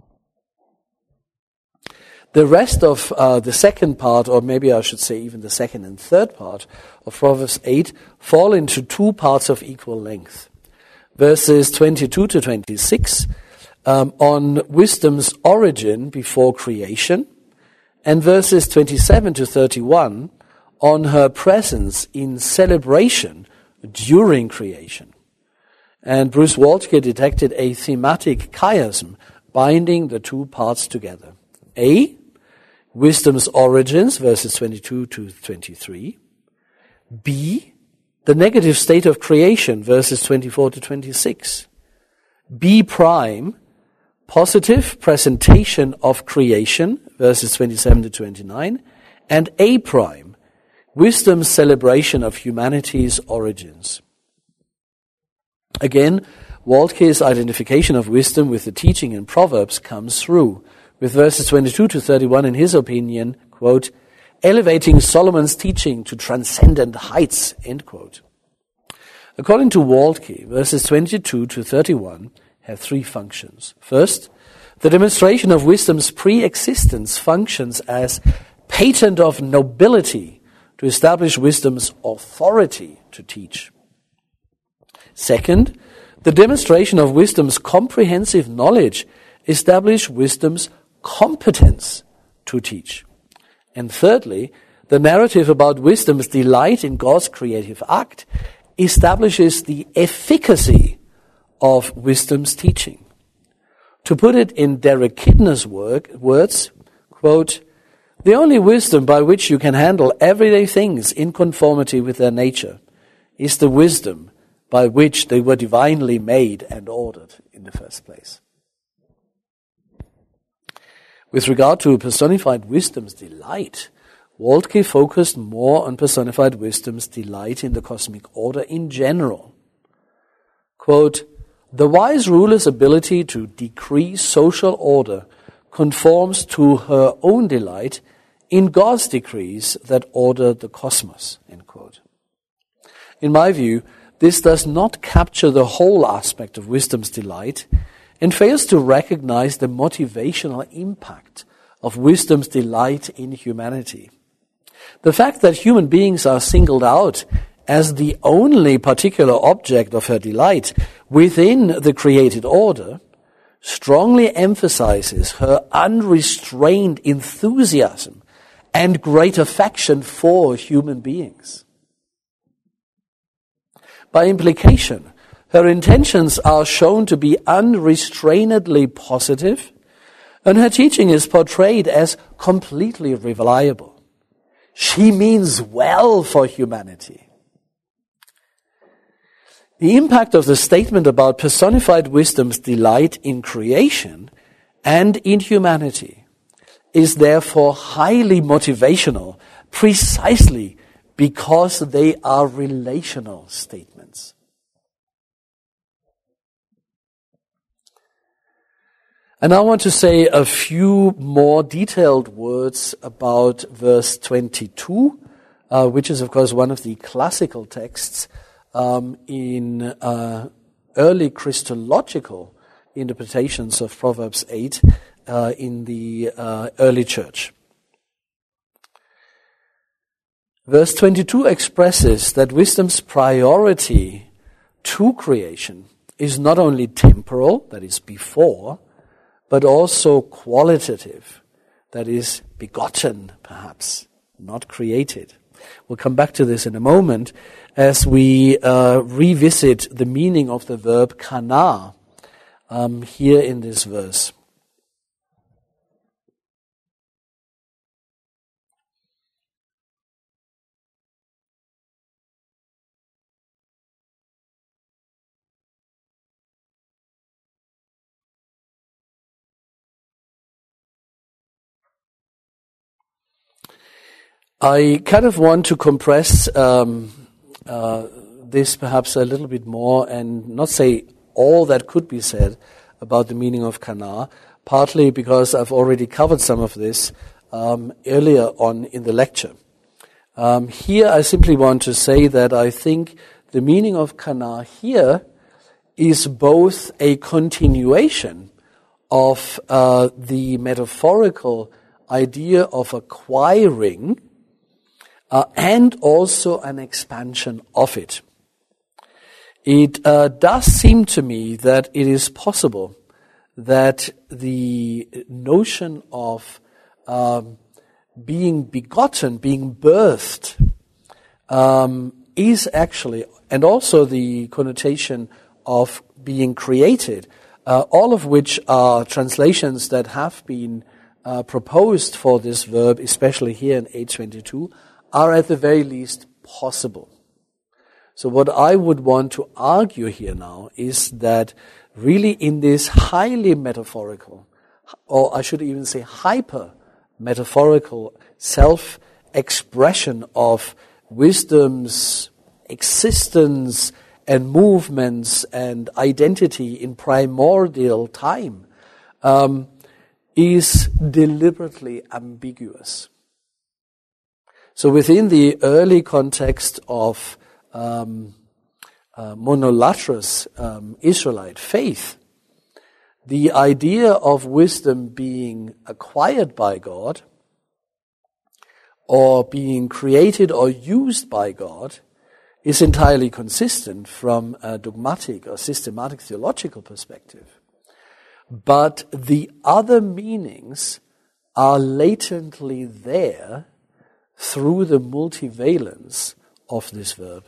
The rest of the second part, or maybe I should say even the second and third part of Proverbs 8, fall into two parts of equal length. Verses 22 to 26 on wisdom's origin before creation, and verses 27 to 31 on her presence in celebration during creation. And Bruce Waltke detected a thematic chiasm binding the two parts together. A, wisdom's origins, verses 22 to 23. B, the negative state of creation, verses 24 to 26. B prime, positive presentation of creation, verses 27 to 29. And A prime, wisdom's celebration of humanity's origins. Again, Waltke's identification of wisdom with the teaching in Proverbs comes through, with verses 22 to 31 in his opinion, quote, elevating Solomon's teaching to transcendent heights, end quote. According to Waltke, verses 22 to 31 have three functions. First, the demonstration of wisdom's pre-existence functions as patent of nobility to establish wisdom's authority to teach. Second, the demonstration of wisdom's comprehensive knowledge establishes wisdom's competence to teach. And thirdly, the narrative about wisdom's delight in God's creative act establishes the efficacy of wisdom's teaching. To put it in Derek Kidner's words, quote, the only wisdom by which you can handle everyday things in conformity with their nature is the wisdom by which they were divinely made and ordered in the first place. With regard to personified wisdom's delight, Waltke focused more on personified wisdom's delight in the cosmic order in general. Quote, the wise ruler's ability to decree social order conforms to her own delight in God's decrees that order the cosmos, end quote. In my view, this does not capture the whole aspect of wisdom's delight and fails to recognize the motivational impact of wisdom's delight in humanity. The fact that human beings are singled out as the only particular object of her delight within the created order strongly emphasizes her unrestrained enthusiasm and great affection for human beings. By implication, her intentions are shown to be unrestrainedly positive, and her teaching is portrayed as completely reliable. She means well for humanity. The impact of the statement about personified wisdom's delight in creation and in humanity is therefore highly motivational, precisely because they are relational statements. And I want to say a few more detailed words about verse 22, which is, of course, one of the classical texts in early Christological interpretations of Proverbs 8 in the early church. Verse 22 expresses that wisdom's priority to creation is not only temporal, that is before, but also qualitative, that is begotten, perhaps, not created. We'll come back to this in a moment as we revisit the meaning of the verb kana here in this verse. I kind of want to compress this perhaps a little bit more and not say all that could be said about the meaning of kana, partly because I've already covered some of this earlier on in the lecture. Here I simply want to say that I think the meaning of kana here is both a continuation of the metaphorical idea of acquiring and also an expansion of it. It does seem to me that it is possible that the notion of being begotten, being birthed, is actually, and also the connotation of being created, all of which are translations that have been proposed for this verb, especially here in 822, are at the very least possible. So what I would want to argue here now is that really in this highly metaphorical, or I should even say hyper-metaphorical self-expression of wisdom's existence and movements and identity in primordial time, is deliberately ambiguous. So within the early context of monolatrous Israelite faith, the idea of wisdom being acquired by God or being created or used by God is entirely consistent from a dogmatic or systematic theological perspective. But the other meanings are latently there through the multivalence of this verb.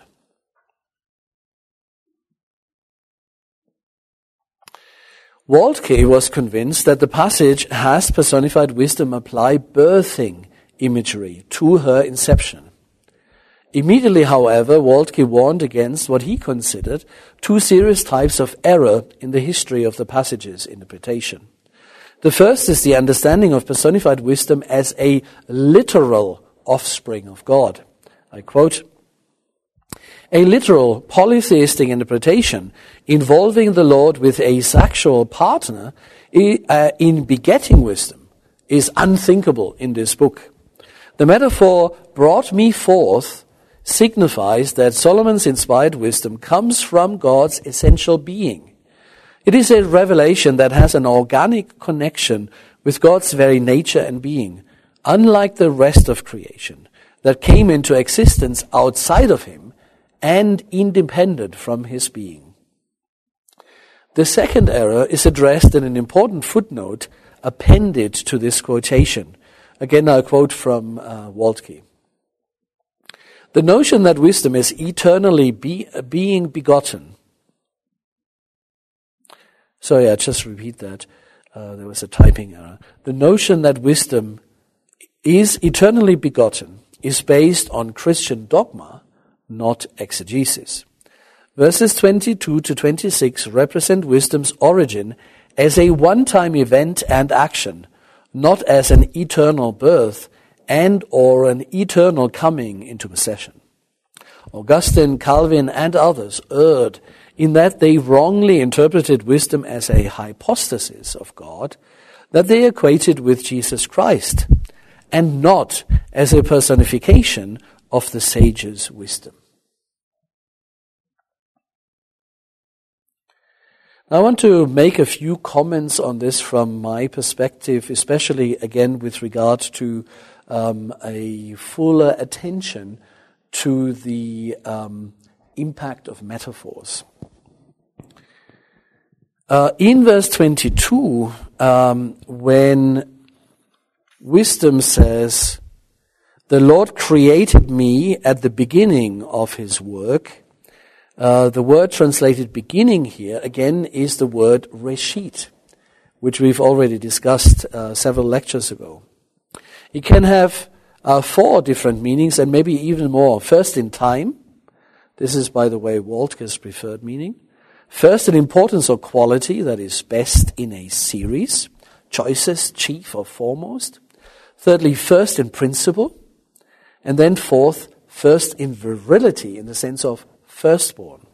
Waltke was convinced that the passage has personified wisdom apply birthing imagery to her inception. Immediately, however, Waltke warned against what he considered two serious types of error in the history of the passage's interpretation. The first is the understanding of personified wisdom as a literal offspring of God. I quote, "A literal polytheistic interpretation involving the Lord with a sexual partner in begetting wisdom is unthinkable in this book. The metaphor brought me forth signifies that Solomon's inspired wisdom comes from God's essential being. It is a revelation that has an organic connection with God's very nature and being, unlike the rest of creation that came into existence outside of him and independent from his being." The second error is addressed in an important footnote appended to this quotation. Again, I'll quote from Waltke. "The notion that wisdom is eternally being begotten." Sorry, I just repeat that. There was a typing error. "The notion that wisdom is eternally begotten is based on Christian dogma, not exegesis. Verses 22 to 26 represent wisdom's origin as a one-time event and action, not as an eternal birth and or an eternal coming into possession. Augustine, Calvin, and others erred in that they wrongly interpreted wisdom as a hypostasis of God that they equated with Jesus Christ, and not as a personification of the sage's wisdom." I want to make a few comments on this from my perspective, especially again with regard to a fuller attention to the impact of metaphors. In verse 22, when wisdom says, "The Lord created me at the beginning of his work," the word translated beginning here, again, is the word reshit, which we've already discussed several lectures ago. It can have 4 different meanings and maybe even more. First, in time. This is, by the way, Waltke's preferred meaning. First, in importance or quality, that is best in a series. Choicest, chief, or foremost. Thirdly, first in principle. And then fourth, first in virility, in the sense of firstborn.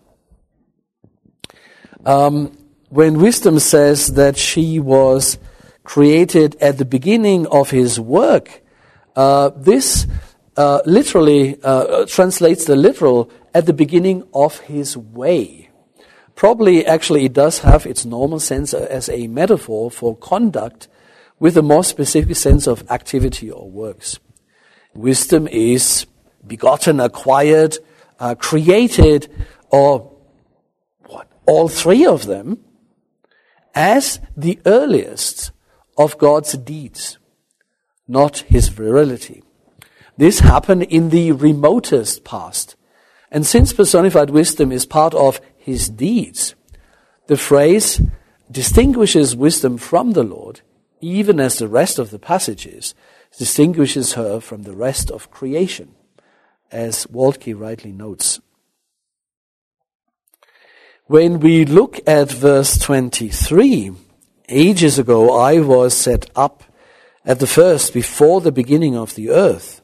When wisdom says that she was created at the beginning of his work, this literally translates the literal at the beginning of his way. Probably, actually, it does have its normal sense as a metaphor for conduct with a more specific sense of activity or works. Wisdom is begotten, acquired, created, or all 3 of them, as the earliest of God's deeds. not his virility. This happened in the remotest past. And since personified wisdom is part of his deeds, the phrase distinguishes wisdom from the Lord, even as the rest of the passages distinguishes her from the rest of creation, as Waltke rightly notes. When we look at verse 23, ages ago I was set up at the first before the beginning of the earth.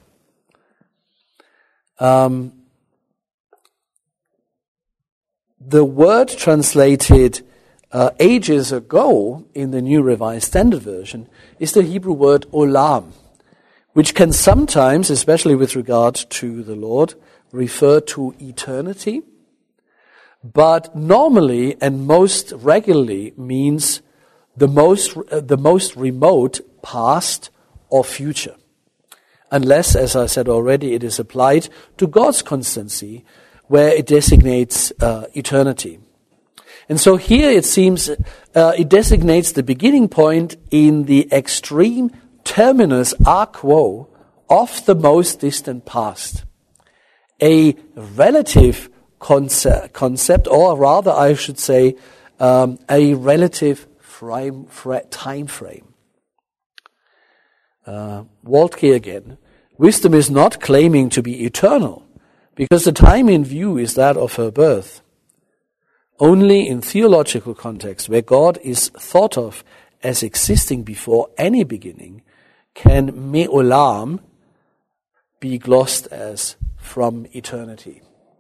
The word translated ages ago in the New Revised Standard Version is the Hebrew word olam, which can sometimes, especially with regard to the Lord, refer to eternity, but normally and most regularly means the most remote past or future, unless, as I said already, it is applied to God's constancy, where it designates eternity. And so here it seems it designates the beginning point in the extreme terminus a quo of the most distant past. A relative concept, or rather I should say a relative time frame. Waltke again. Wisdom is not claiming to be eternal, because the time in view is that of her birth. Only in theological context, where God is thought of as existing before any beginning, can me'olam be glossed as from eternity.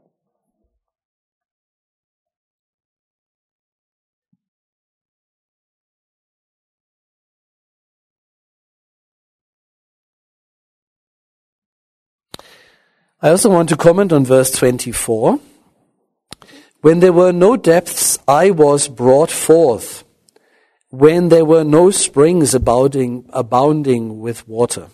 I also want to comment on verse 24. When there were no depths, I was brought forth. When there were no springs abounding with water.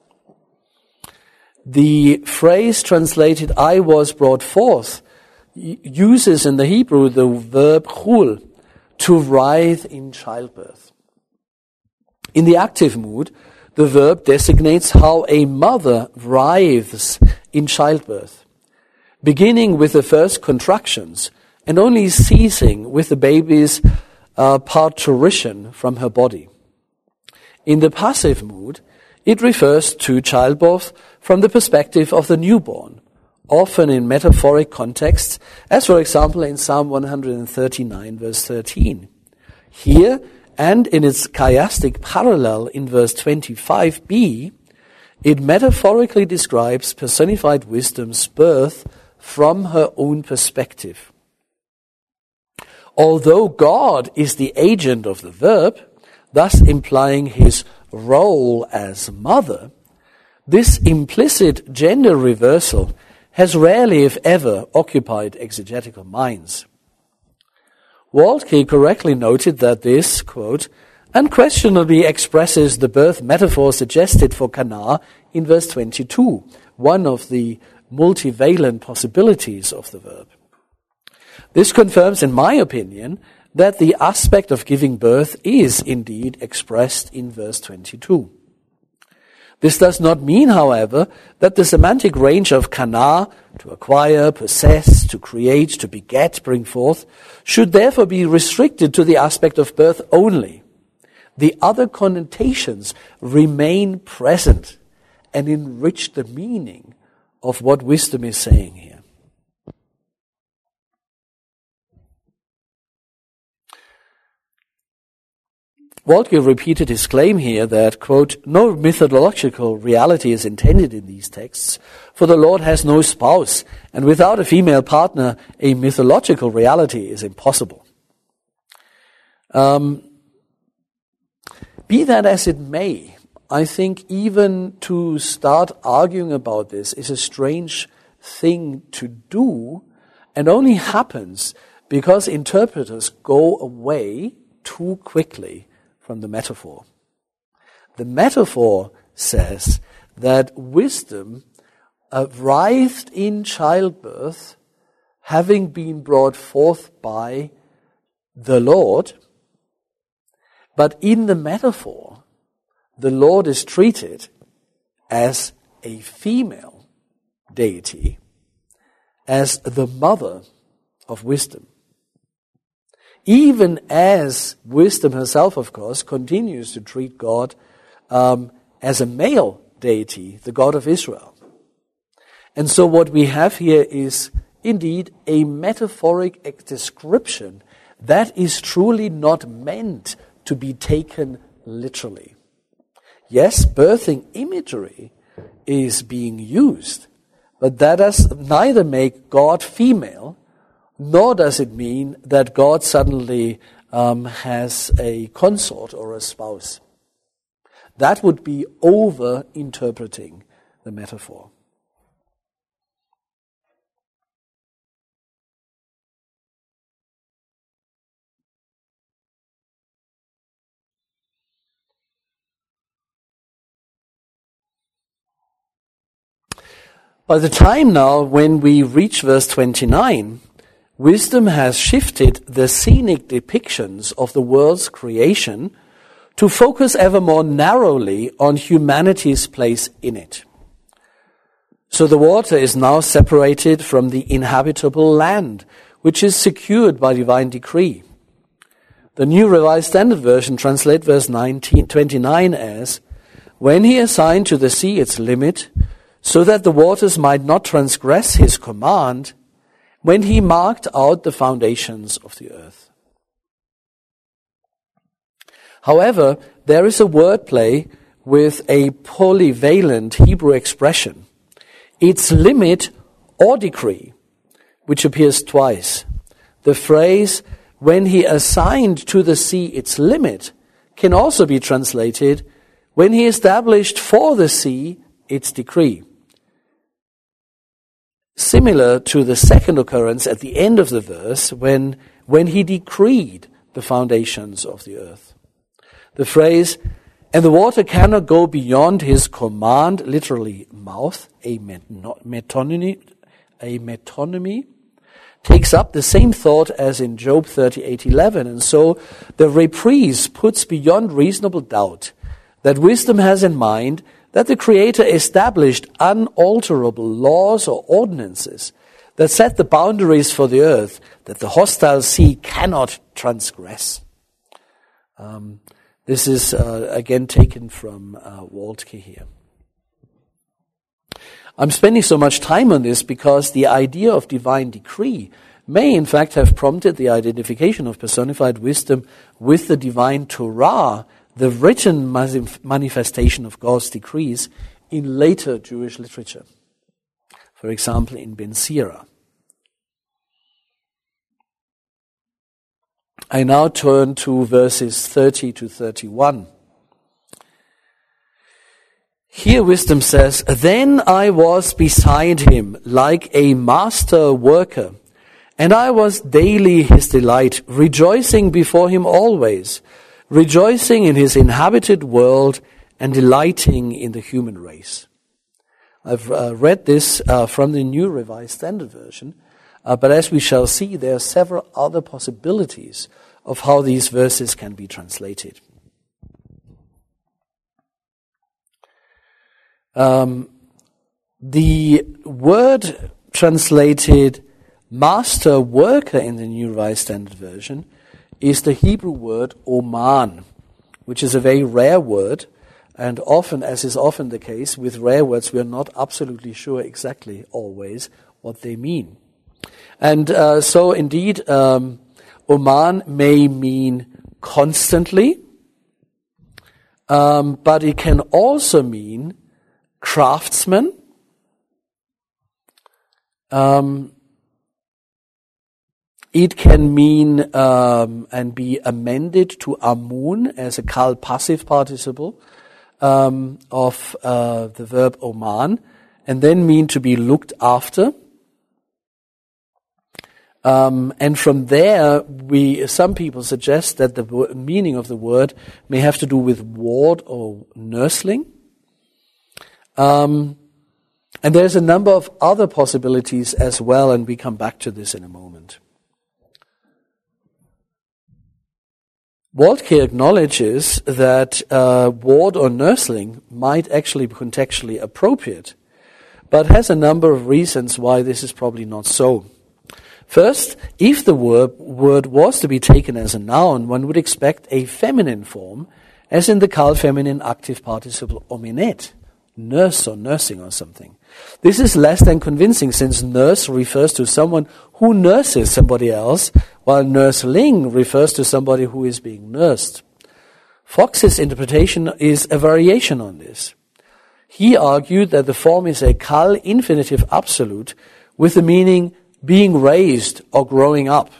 The phrase translated, I was brought forth, uses in the Hebrew the verb chul, to writhe in childbirth. In the active mood, the verb designates how a mother writhes in childbirth, beginning with the first contractions and only ceasing with the baby's parturition from her body. In the passive mood, it refers to childbirth from the perspective of the newborn, often in metaphoric contexts, as for example in Psalm 139 verse 13. Here, and in its chiastic parallel in verse 25b, it metaphorically describes personified wisdom's birth from her own perspective. Although God is the agent of the verb, thus implying his role as mother, this implicit gender reversal has rarely, if ever, occupied exegetical minds. Waltke correctly noted that this, quote, unquestionably expresses the birth metaphor suggested for Cana in verse 22, one of the multivalent possibilities of the verb. This confirms, in my opinion, that the aspect of giving birth is indeed expressed in verse 22. This does not mean, however, that the semantic range of Cana, to acquire, possess, to create, to beget, bring forth, should therefore be restricted to the aspect of birth only. The other connotations remain present and enrich the meaning of what wisdom is saying here. Waltke repeated his claim here that, quote, no mythological reality is intended in these texts, for the Lord has no spouse, and without a female partner, a mythological reality is impossible. Be that as it may, I think even to start arguing about this is a strange thing to do, and only happens because interpreters go away too quickly from the metaphor. The metaphor says that wisdom writhed in childbirth, having been brought forth by the Lord, but in the metaphor, the Lord is treated as a female deity, as the mother of wisdom. Even as wisdom herself, of course, continues to treat God as a male deity, the God of Israel. And so what we have here is indeed a metaphoric description that is truly not meant to be taken literally. Yes, birthing imagery is being used, but that does neither make God female, nor does it mean that God suddenly has a consort or a spouse. That would be over-interpreting the metaphor. By the time now when we reach verse 29, wisdom has shifted the scenic depictions of the world's creation to focus ever more narrowly on humanity's place in it. So the water is now separated from the inhabitable land, which is secured by divine decree. The New Revised Standard Version translates verse 29 as, "When he assigned to the sea its limit, so that the waters might not transgress his command, when he marked out the foundations of the earth." However, there is a wordplay with a polyvalent Hebrew expression, its limit or decree, which appears twice. The phrase, "when he assigned to the sea its limit," can also be translated, "when he established for the sea its decree." Similar to the second occurrence at the end of the verse, when he decreed the foundations of the earth. The phrase, "and the water cannot go beyond his command," literally mouth, a metonymy, takes up the same thought as in Job 38:11, and so the reprise puts beyond reasonable doubt that wisdom has in mind that the Creator established unalterable laws or ordinances that set the boundaries for the earth that the hostile sea cannot transgress. This is again taken from Waltke here. I'm spending so much time on this because the idea of divine decree may in fact have prompted the identification of personified wisdom with the divine Torah, the written manifestation of God's decrees in later Jewish literature. For example, in Ben Sira. I now turn to verses 30 to 31. Here wisdom says, "Then I was beside him like a master worker, and I was daily his delight, rejoicing before him always, rejoicing in his inhabited world and delighting in the human race." I've read this from the New Revised Standard Version, but as we shall see, there are several other possibilities of how these verses can be translated. The word translated master worker in the New Revised Standard Version is the Hebrew word oman, which is a very rare word, and often, as is often the case with rare words, we are not absolutely sure exactly always what they mean. And so indeed, oman may mean constantly, but it can also mean craftsman, it can mean and be amended to amun as a kal passive participle of the verb oman, and then mean to be looked after. And from there, some people suggest that the meaning of the word may have to do with ward or nursling. And there's a number of other possibilities as well, and we come back to this in a moment. Waltke acknowledges that ward or nursling might actually be contextually appropriate, but has a number of reasons why this is probably not so. First, if the word was to be taken as a noun, one would expect a feminine form, as in the Carl feminine active participle ominet, nurse or nursing or something. This is less than convincing, since nurse refers to someone who nurses somebody else, while nursling refers to somebody who is being nursed. Fox's interpretation is a variation on this. He argued that the form is a Carl infinitive absolute with the meaning being raised or growing up.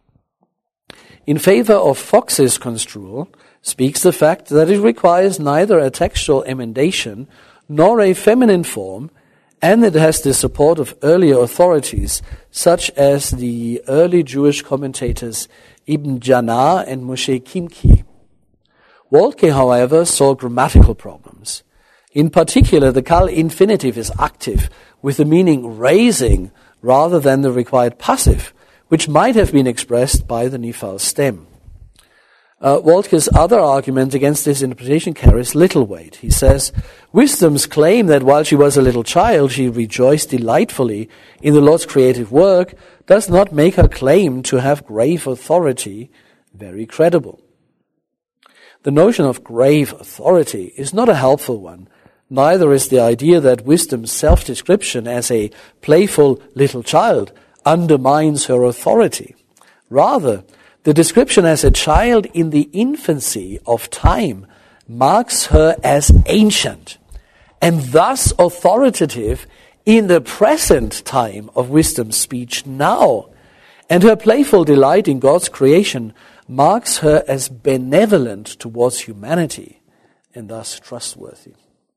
In favor of Fox's construal speaks the fact that it requires neither a textual emendation nor a feminine form, and it has the support of earlier authorities, such as the early Jewish commentators Ibn Janah and Moshe Kimki. Waltke, however, saw grammatical problems. In particular, the Carl infinitive is active, with the meaning raising rather than the required passive, which might have been expressed by the Nifal stem. Waltke's other argument against this interpretation carries little weight. He says, wisdom's claim that while she was a little child she rejoiced delightfully in the Lord's creative work does not make her claim to have grave authority very credible. The notion of grave authority is not a helpful one. Neither is the idea that wisdom's self-description as a playful little child undermines her authority. Rather, the description as a child in the infancy of time marks her as ancient and thus authoritative in the present time of wisdom's speech now. And her playful delight in God's creation marks her as benevolent towards humanity and thus trustworthy.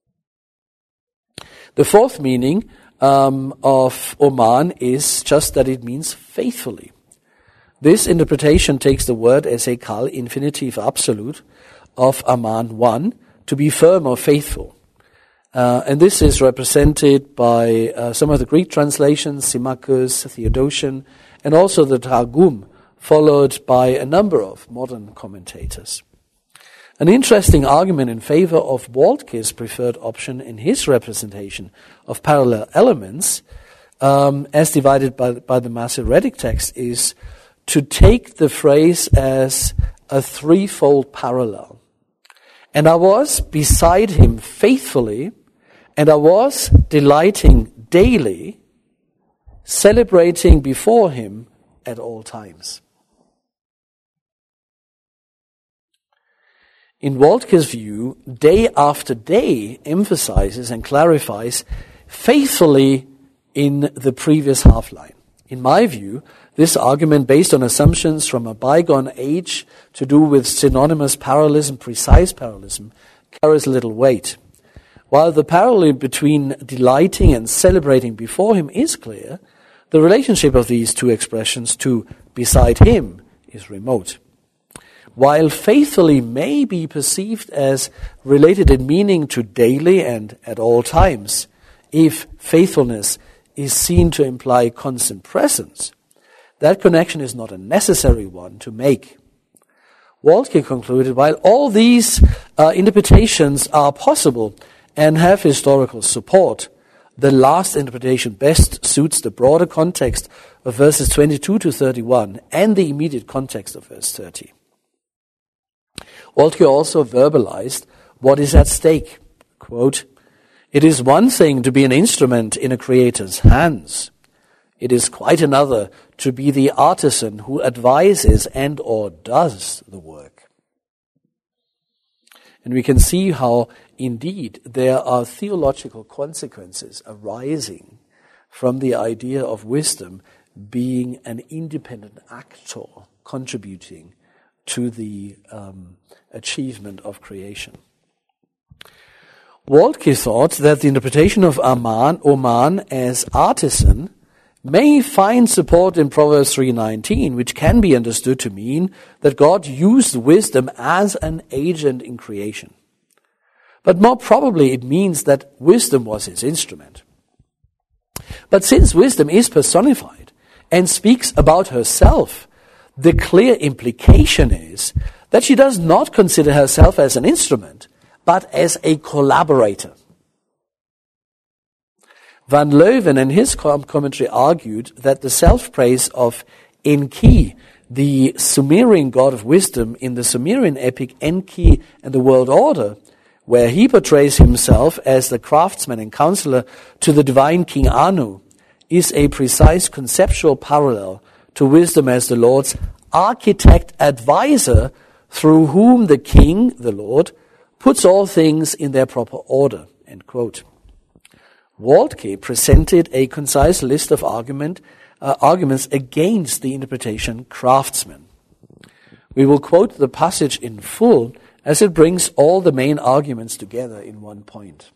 The fourth meaning of Oman is just that it means faithfully. This interpretation takes the word as a Carl infinitive absolute of Aman 1, to be firm or faithful. And this is represented by some of the Greek translations, Symmachus, Theodotion, and also the Targum, followed by a number of modern commentators. An interesting argument in favor of Waltke's preferred option in his representation of parallel elements, as divided by the Masoretic text, is to take the phrase as a threefold parallel. And I was beside him faithfully, and I was delighting daily, celebrating before him at all times. In Waltke's view, day after day emphasizes and clarifies faithfully in the previous half line. In my view, this argument, based on assumptions from a bygone age to do with synonymous parallelism, precise parallelism, carries little weight. While the parallel between delighting and celebrating before him is clear, the relationship of these two expressions to beside him is remote. While faithfully may be perceived as related in meaning to daily and at all times, if faithfulness is seen to imply constant presence, that connection is not a necessary one to make. Waltke concluded, while all these interpretations are possible and have historical support, the last interpretation best suits the broader context of verses 22 to 31 and the immediate context of verse 30. Waltke also verbalized what is at stake. Quote, "It is one thing to be an instrument in a creator's hands. It is quite another to be the artisan who advises and or does the work." And we can see how, indeed, there are theological consequences arising from the idea of wisdom being an independent actor contributing to the achievement of creation. Waltke thought that the interpretation of Oman as artisan may find support in Proverbs 3:19, which can be understood to mean that God used wisdom as an agent in creation. But more probably it means that wisdom was his instrument. But since wisdom is personified and speaks about herself, the clear implication is that she does not consider herself as an instrument, but as a collaborator. Van Leuven in his commentary argued that the self-praise of Enki, the Sumerian god of wisdom in the Sumerian epic Enki and the World Order, where he portrays himself as the craftsman and counselor to the divine King Anu, is a precise conceptual parallel to wisdom as the Lord's architect-advisor through whom the king, the Lord, puts all things in their proper order. End quote. Waltke presented a concise list of arguments against the interpretation craftsman. We will quote the passage in full as it brings all the main arguments together in one point.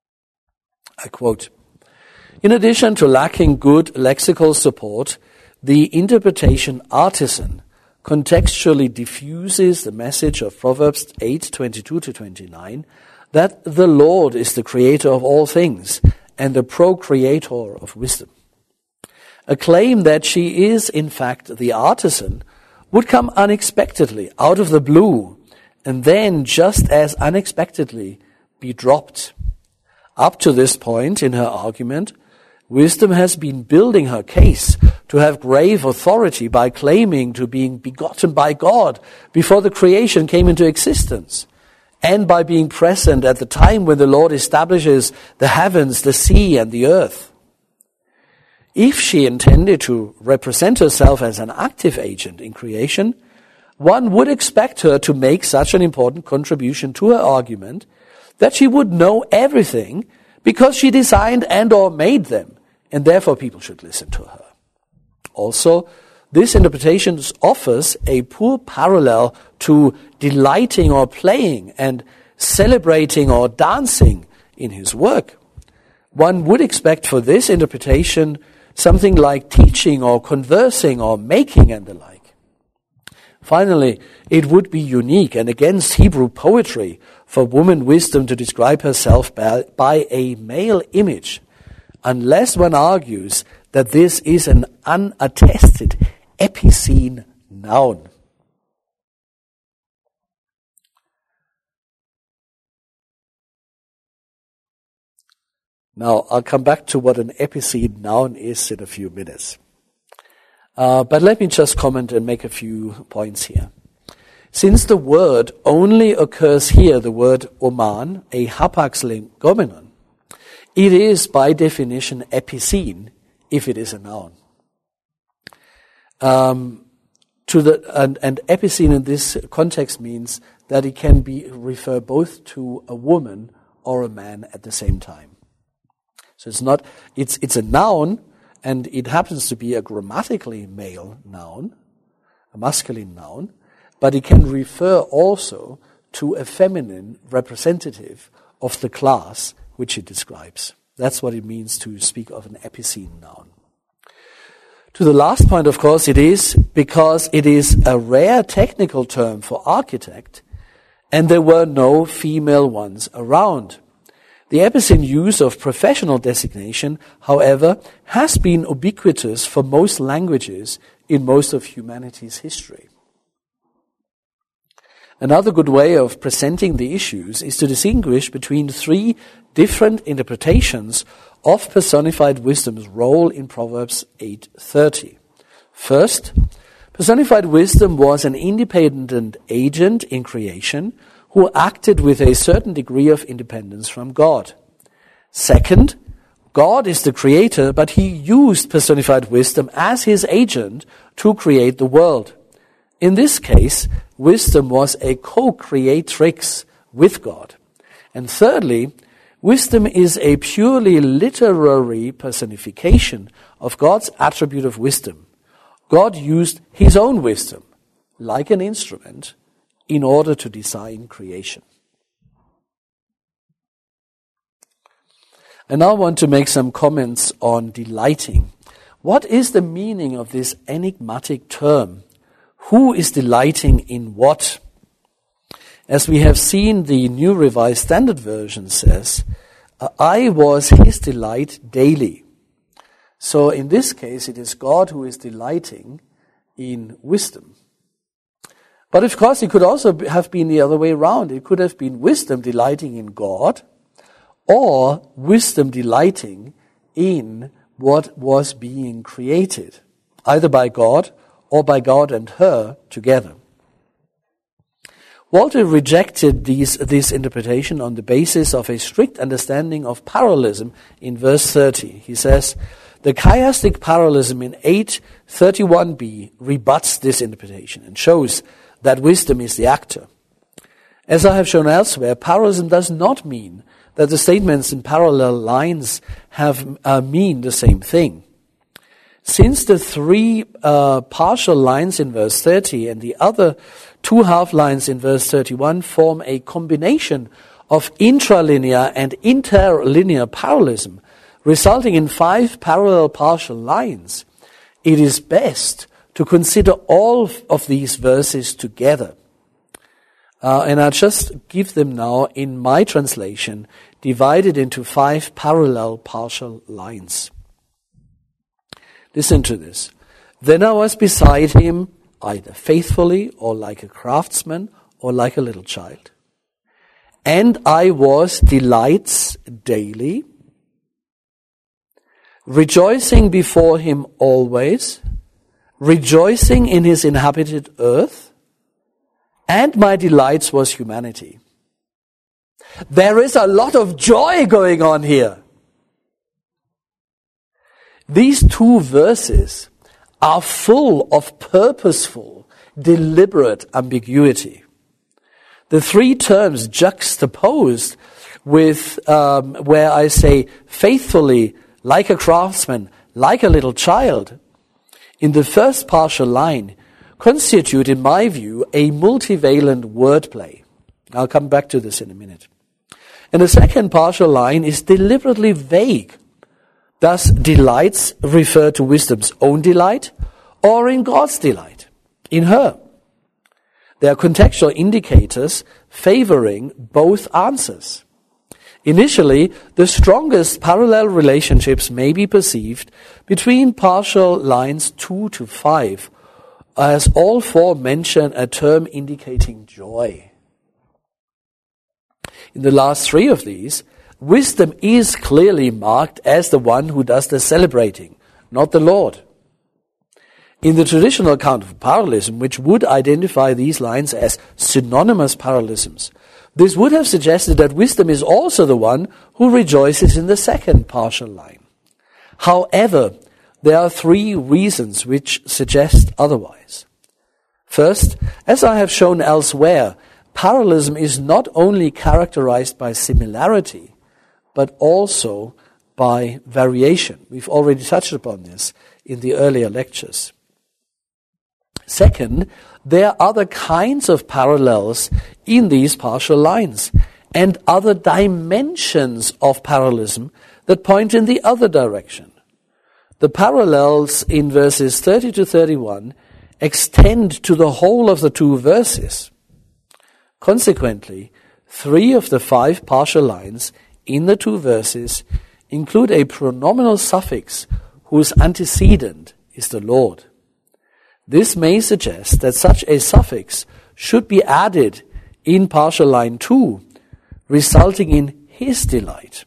I quote, "In addition to lacking good lexical support, the interpretation artisan contextually diffuses the message of Proverbs 8:22-29 that the Lord is the creator of all things and the procreator of wisdom. A claim that she is, in fact, the artisan would come unexpectedly, out of the blue, and then just as unexpectedly be dropped. Up to this point in her argument, wisdom has been building her case to have grave authority by claiming to being begotten by God before the creation came into existence, and by being present at the time when the Lord establishes the heavens, the sea, and the earth. If she intended to represent herself as an active agent in creation, one would expect her to make such an important contribution to her argument that she would know everything because she designed and or made them, and therefore people should listen to her. Also, this interpretation offers a poor parallel to delighting or playing and celebrating or dancing in his work. One would expect for this interpretation something like teaching or conversing or making and the like. Finally, it would be unique and against Hebrew poetry for woman wisdom to describe herself by a male image, unless one argues that this is an unattested epicene noun. Now, I'll come back to what an epicene noun is in a few minutes. But let me just comment and make a few points here. Since the word only occurs here, the word oman, a hapax legomenon, it is by definition epicene if it is a noun. And epicene in this context means that it can refer both to a woman or a man at the same time. So it's a noun, and it happens to be a grammatically male noun, a masculine noun, but it can refer also to a feminine representative of the class which it describes. That's what it means to speak of an epicene noun. To the last point, of course, it is because it is a rare technical term for architect, and there were no female ones around. The epicene use of professional designation, however, has been ubiquitous for most languages in most of humanity's history. Another good way of presenting the issues is to distinguish between three different interpretations of personified wisdom's role in Proverbs 8:30. First, personified wisdom was an independent agent in creation who acted with a certain degree of independence from God. Second, God is the creator, but he used personified wisdom as his agent to create the world. In this case, wisdom was a co-creatrix with God. And thirdly, wisdom is a purely literary personification of God's attribute of wisdom. God used his own wisdom, like an instrument, in order to design creation. I now want to make some comments on delighting. What is the meaning of this enigmatic term? Who is delighting in what? As we have seen, the New Revised Standard Version says, I was his delight daily. So in this case, it is God who is delighting in wisdom. But of course, it could also have been the other way around. It could have been wisdom delighting in God, or wisdom delighting in what was being created, either by God or by God and her together. Walter rejected this interpretation on the basis of a strict understanding of parallelism in verse 30. He says, the chiastic parallelism in 8:31b rebuts this interpretation and shows that wisdom is the actor. As I have shown elsewhere, parallelism does not mean that the statements in parallel lines mean the same thing. Since the three partial lines in verse 30 and the other two half lines in verse 31 form a combination of intralinear and interlinear parallelism, resulting in 5 parallel partial lines, it is best to consider all of these verses together. And I'll just give them now in my translation, divided into 5 parallel partial lines. Listen to this. Then I was beside him, either faithfully or like a craftsman or like a little child. And I was delights daily, rejoicing before him always, rejoicing in his inhabited earth, and my delights was humanity. There is a lot of joy going on here. These 2 verses are full of purposeful, deliberate ambiguity. The 3 terms juxtaposed with where I say faithfully, like a craftsman, like a little child, in the first partial line constitute, in my view, a multivalent wordplay. I'll come back to this in a minute. And the second partial line is deliberately vague. Thus, delights refer to wisdom's own delight or in God's delight, in her. They are contextual indicators favoring both answers. Initially, the strongest parallel relationships may be perceived between partial lines 2 to 5, as all 4 mention a term indicating joy. In the last 3 of these, wisdom is clearly marked as the one who does the celebrating, not the Lord. In the traditional account of parallelism, which would identify these lines as synonymous parallelisms, this would have suggested that wisdom is also the one who rejoices in the second partial line. However, there are 3 reasons which suggest otherwise. First, as I have shown elsewhere, parallelism is not only characterized by similarity, but also by variation. We've already touched upon this in the earlier lectures. Second, there are other kinds of parallels in these partial lines and other dimensions of parallelism that point in the other direction. The parallels in verses 30 to 31 extend to the whole of the 2 verses. Consequently, 3 of the 5 partial lines in the 2 verses include a pronominal suffix whose antecedent is the Lord. This may suggest that such a suffix should be added in partial line 2, resulting in his delight.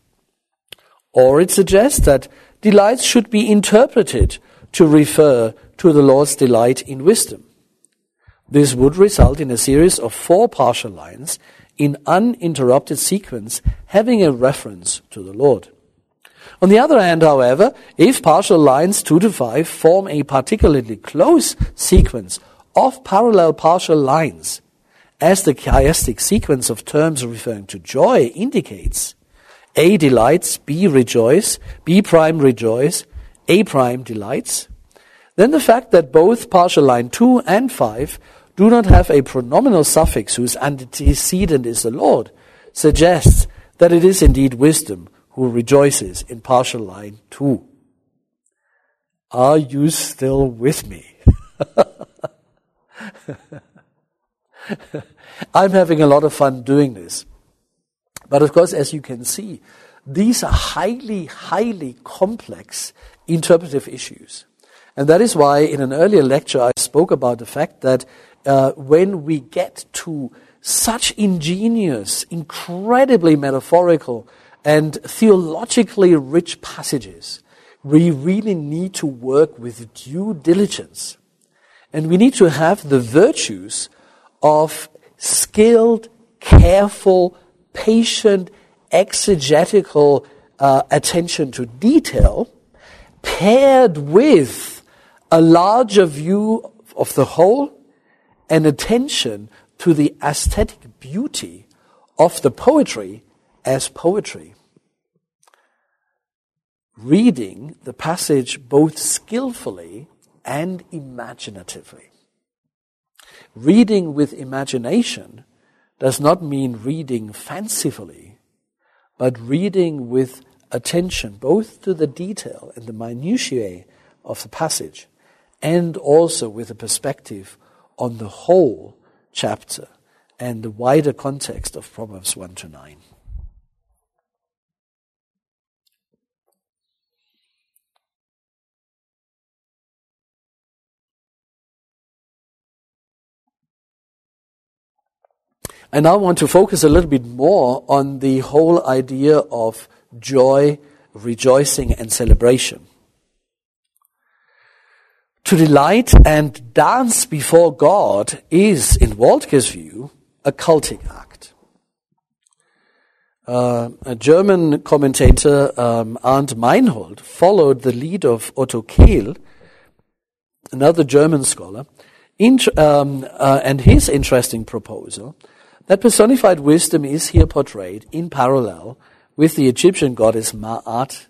Or it suggests that delights should be interpreted to refer to the Lord's delight in wisdom. This would result in a series of 4 partial lines in uninterrupted sequence having a reference to the Lord. On the other hand, however, if partial lines 2 to 5 form a particularly close sequence of parallel partial lines, as the chiastic sequence of terms referring to joy indicates, A delights, B rejoice, B prime rejoice, A prime delights, then the fact that both partial line 2 and 5 do not have a pronominal suffix whose antecedent is the Lord suggests that it is indeed wisdom who rejoices in partial line 2. Are you still with me? I'm having a lot of fun doing this. But of course, as you can see, these are highly, highly complex interpretive issues. And that is why in an earlier lecture I spoke about the fact that when we get to such ingenious, incredibly metaphorical, and theologically rich passages, we really need to work with due diligence. And we need to have the virtues of skilled, careful, patient, exegetical attention to detail, paired with a larger view of the whole and attention to the aesthetic beauty of the poetry as poetry. Reading the passage both skillfully and imaginatively. Reading with imagination does not mean reading fancifully, but reading with attention both to the detail and the minutiae of the passage, and also with a perspective on the whole chapter and the wider context of Proverbs 1-9. I now want to focus a little bit more on the whole idea of joy, rejoicing, and celebration. To delight and dance before God is, in Waltke's view, a cultic act. A German commentator, Arndt Meinhold, followed the lead of Otto Kehl, another German scholar, and his interesting proposal that personified wisdom is here portrayed in parallel with the Egyptian goddesses Ma'at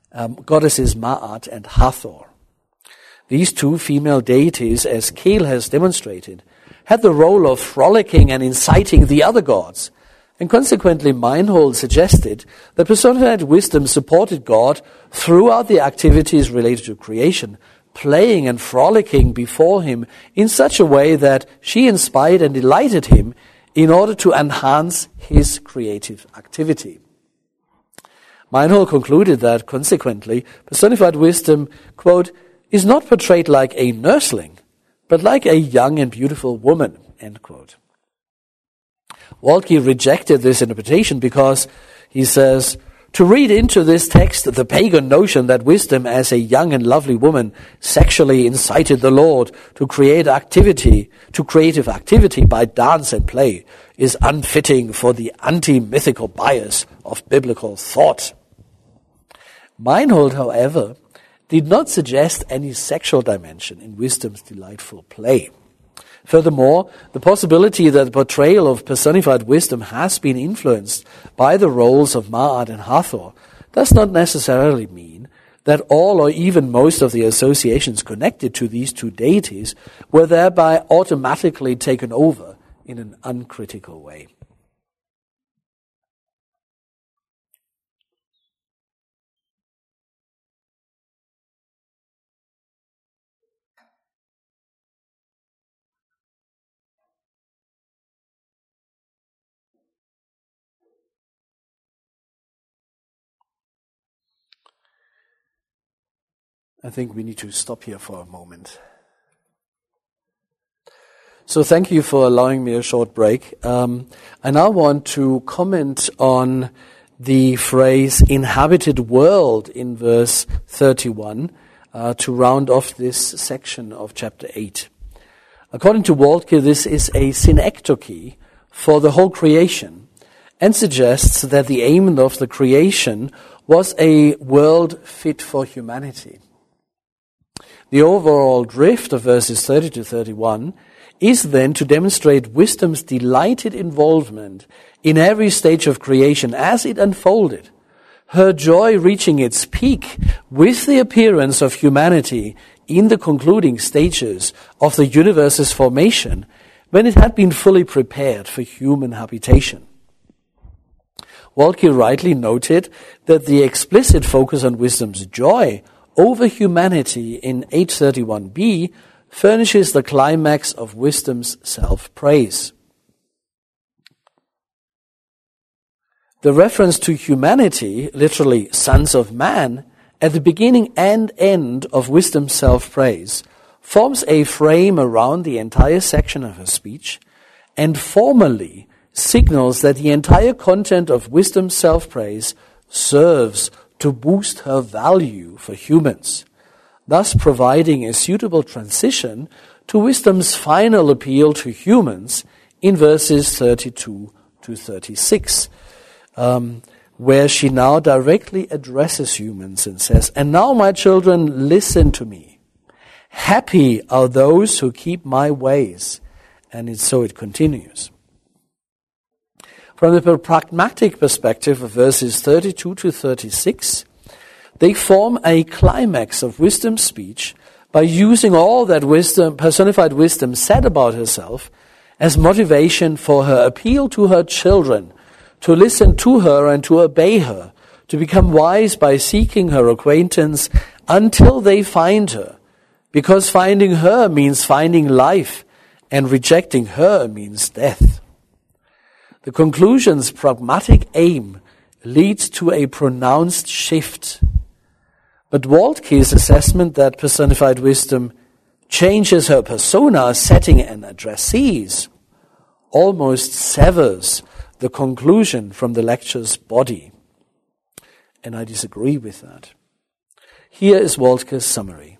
and Hathor. These two female deities, as Kehl has demonstrated, had the role of frolicking and inciting the other gods, and consequently Meinhold suggested that personified wisdom supported God throughout the activities related to creation, playing and frolicking before him in such a way that she inspired and delighted him in order to enhance his creative activity. Meinhold concluded that, consequently, personified wisdom, quote, is not portrayed like a nursling, but like a young and beautiful woman, end quote. Waltke rejected this interpretation because, he says, to read into this text the pagan notion that wisdom as a young and lovely woman sexually incited the Lord to creative activity by dance and play is unfitting for the anti-mythical bias of biblical thought. Meinhold, however, did not suggest any sexual dimension in wisdom's delightful play. Furthermore, the possibility that the portrayal of personified wisdom has been influenced by the roles of Ma'at and Hathor does not necessarily mean that all or even most of the associations connected to these two deities were thereby automatically taken over in an uncritical way. I think we need to stop here for a moment. So thank you for allowing me a short break. I now want to comment on the phrase inhabited world in verse 31 to round off this section of chapter 8. According to Waltke, this is a synecdoche for the whole creation and suggests that the aim of the creation was a world fit for humanity. The overall drift of verses 30 to 31 is then to demonstrate wisdom's delighted involvement in every stage of creation as it unfolded, her joy reaching its peak with the appearance of humanity in the concluding stages of the universe's formation when it had been fully prepared for human habitation. Waltke rightly noted that the explicit focus on wisdom's joy over humanity in 831b furnishes the climax of wisdom's self-praise. The reference to humanity, literally sons of man, at the beginning and end of wisdom's self-praise, forms a frame around the entire section of her speech, and formally signals that the entire content of wisdom's self-praise serves to boost her value for humans, thus providing a suitable transition to wisdom's final appeal to humans in verses 32 to 36, where she now directly addresses humans and says, "And now, my children, listen to me. Happy are those who keep my ways." And so it continues. From the pragmatic perspective of verses 32 to 36, they form a climax of wisdom's speech by using all that personified wisdom said about herself as motivation for her appeal to her children, to listen to her and to obey her, to become wise by seeking her acquaintance until they find her, because finding her means finding life, and rejecting her means death. The conclusion's pragmatic aim leads to a pronounced shift. But Waltke's assessment that personified wisdom changes her persona, setting, and addressees almost severs the conclusion from the lecture's body. And I disagree with that. Here is Waltke's summary.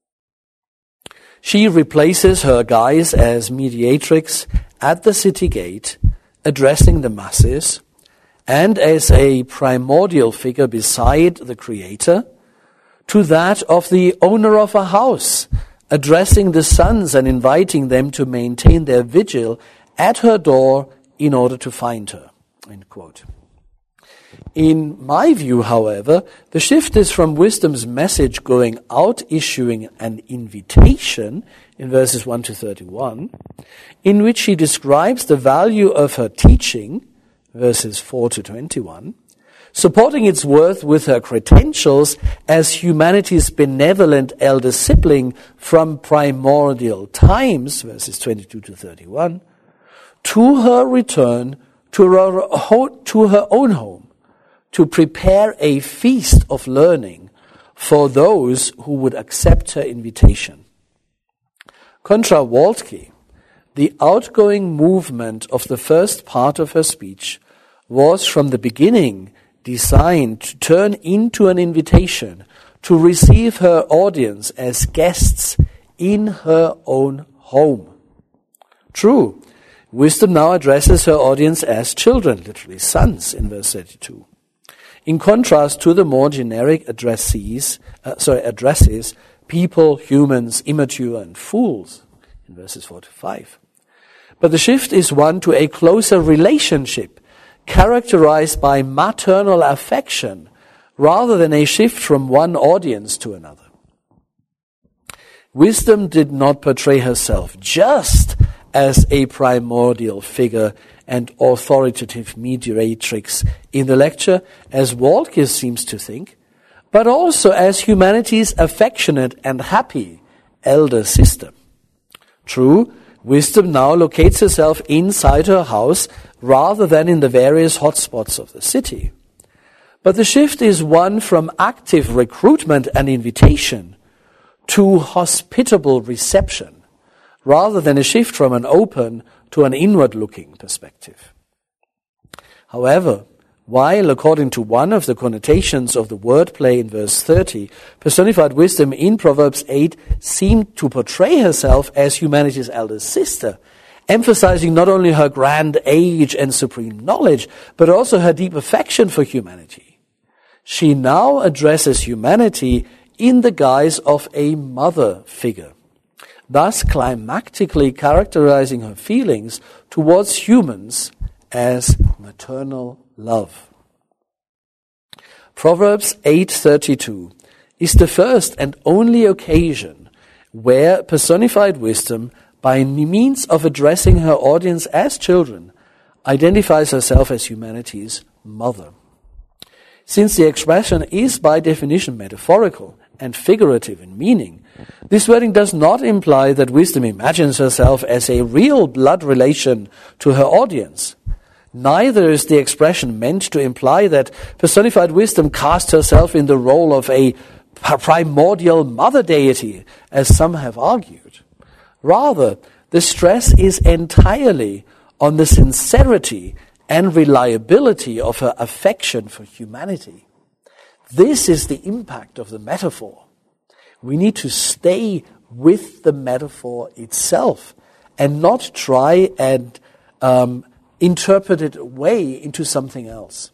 She replaces her guise as mediatrix at the city gate, addressing the masses, and as a primordial figure beside the Creator, to that of the owner of a house, addressing the sons and inviting them to maintain their vigil at her door in order to find her. End quote. In my view, however, the shift is from wisdom's message going out, issuing an invitation in verses 1 to 31, in which she describes the value of her teaching, verses 4 to 21, supporting its worth with her credentials as humanity's benevolent elder sibling from primordial times, verses 22 to 31, to her return to her own home, to prepare a feast of learning for those who would accept her invitation. Contra Waltke, the outgoing movement of the first part of her speech was from the beginning designed to turn into an invitation to receive her audience as guests in her own home. True, wisdom now addresses her audience as children, literally sons, in verse 32. In contrast to the more generic addresses, people, humans, immature, and fools, in verses 4 to 5. But the shift is one to a closer relationship, characterized by maternal affection, rather than a shift from one audience to another. Wisdom did not portray herself just as a primordial figure and authoritative mediatrix in the lecture, as Waltke seems to think, but also as humanity's affectionate and happy elder sister. True, wisdom now locates herself inside her house rather than in the various hotspots of the city. But the shift is one from active recruitment and invitation to hospitable reception, rather than a shift from an open to an inward-looking perspective. However, while, according to one of the connotations of the wordplay in verse 30, personified wisdom in Proverbs 8 seemed to portray herself as humanity's elder sister, emphasizing not only her grand age and supreme knowledge, but also her deep affection for humanity. She now addresses humanity in the guise of a mother figure, thus climactically characterizing her feelings towards humans as maternal love. Proverbs 8:32 is the first and only occasion where personified wisdom, by means of addressing her audience as children, identifies herself as humanity's mother. Since the expression is by definition metaphorical and figurative in meaning, this wording does not imply that wisdom imagines herself as a real blood relation to her audience. Neither is the expression meant to imply that personified wisdom casts herself in the role of a primordial mother deity, as some have argued. Rather, the stress is entirely on the sincerity and reliability of her affection for humanity. This is the impact of the metaphor. We need to stay with the metaphor itself and not try and interpret it away into something else.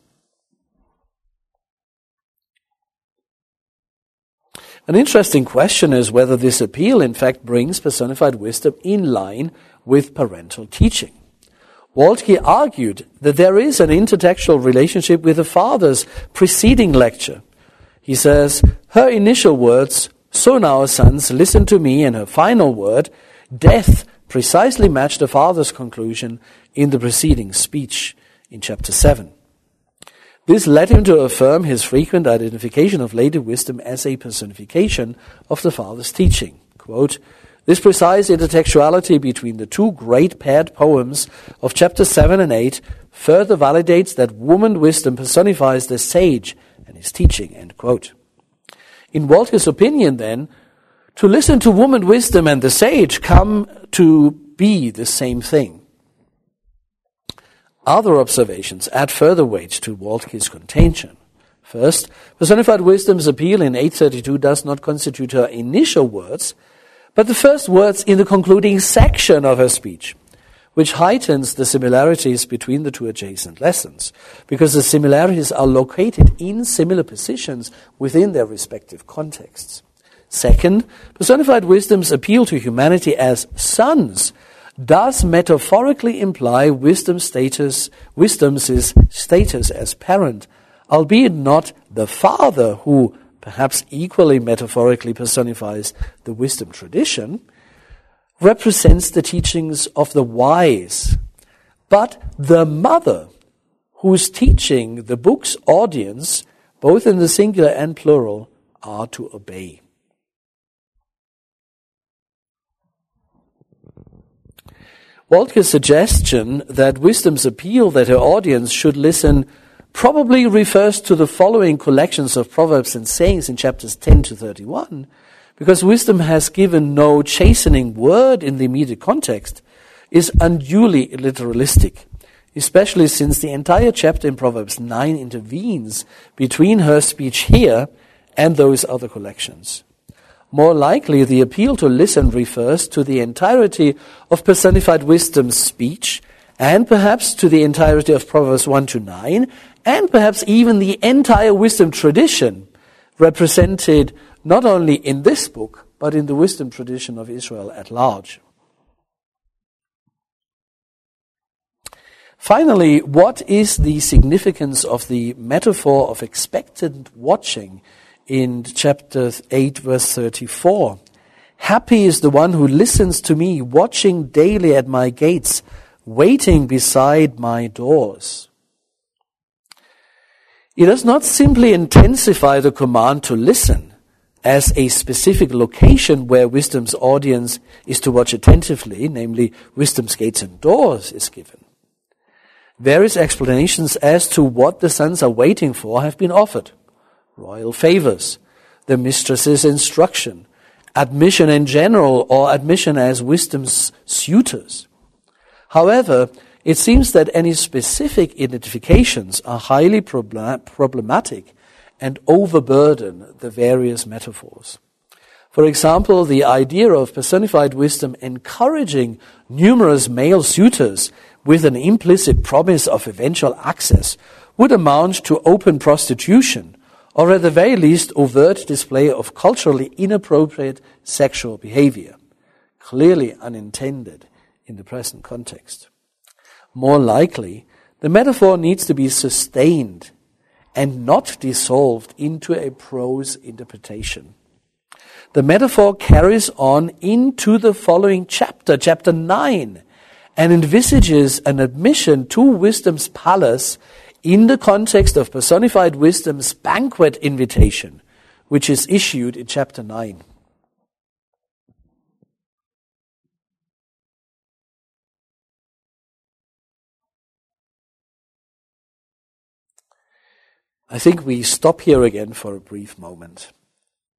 An interesting question is whether this appeal in fact brings personified wisdom in line with parental teaching. Waltke argued that there is an intertextual relationship with the father's preceding lecture. He says, her initial words, "So now, sons, listen to me," and her final word, "Death," precisely matched the father's conclusion in the preceding speech in chapter 7. This led him to affirm his frequent identification of later wisdom as a personification of the father's teaching. Quote, "This precise intertextuality between the two great paired poems of chapter 7 and 8 further validates that woman wisdom personifies the sage and his teaching." End quote. In Waltke's opinion, then, to listen to woman wisdom and the sage come to be the same thing. Other observations add further weight to Waltke's contention. First, personified wisdom's appeal in 832 does not constitute her initial words, but the first words in the concluding section of her speech, which heightens the similarities between the two adjacent lessons, because the similarities are located in similar positions within their respective contexts. Second, personified wisdom's appeal to humanity as sons does metaphorically imply wisdom's status as parent, albeit not the father, who perhaps equally metaphorically personifies the wisdom tradition, represents the teachings of the wise, but the mother, whose teaching the book's audience, both in the singular and plural, are to obey. Waltke's suggestion that wisdom's appeal that her audience should listen probably refers to the following collections of proverbs and sayings in chapters 10 to 31, because wisdom has given no chastening word in the immediate context, is unduly literalistic, especially since the entire chapter in Proverbs 9 intervenes between her speech here and those other collections. More likely, the appeal to listen refers to the entirety of personified wisdom's speech, and perhaps to the entirety of Proverbs 1 to 9, and perhaps even the entire wisdom tradition, represented not only in this book, but in the wisdom tradition of Israel at large. Finally, what is the significance of the metaphor of expectant watching in chapter 8, verse 34? "Happy is the one who listens to me, watching daily at my gates, waiting beside my doors." It does not simply intensify the command to listen as a specific location where wisdom's audience is to watch attentively, namely wisdom's gates and doors, is given. Various explanations as to what the sons are waiting for have been offered. Royal favors, the mistress's instruction, admission in general, or admission as wisdom's suitors. However, it seems that any specific identifications are highly problematic and overburden the various metaphors. For example, the idea of personified wisdom encouraging numerous male suitors with an implicit promise of eventual access would amount to open prostitution, or at the very least overt display of culturally inappropriate sexual behavior, clearly unintended in the present context. More likely, the metaphor needs to be sustained and not dissolved into a prose interpretation. The metaphor carries on into the following chapter, chapter 9, and envisages an admission to wisdom's palace in the context of personified wisdom's banquet invitation, which is issued in chapter 9. I think we stop here again for a brief moment.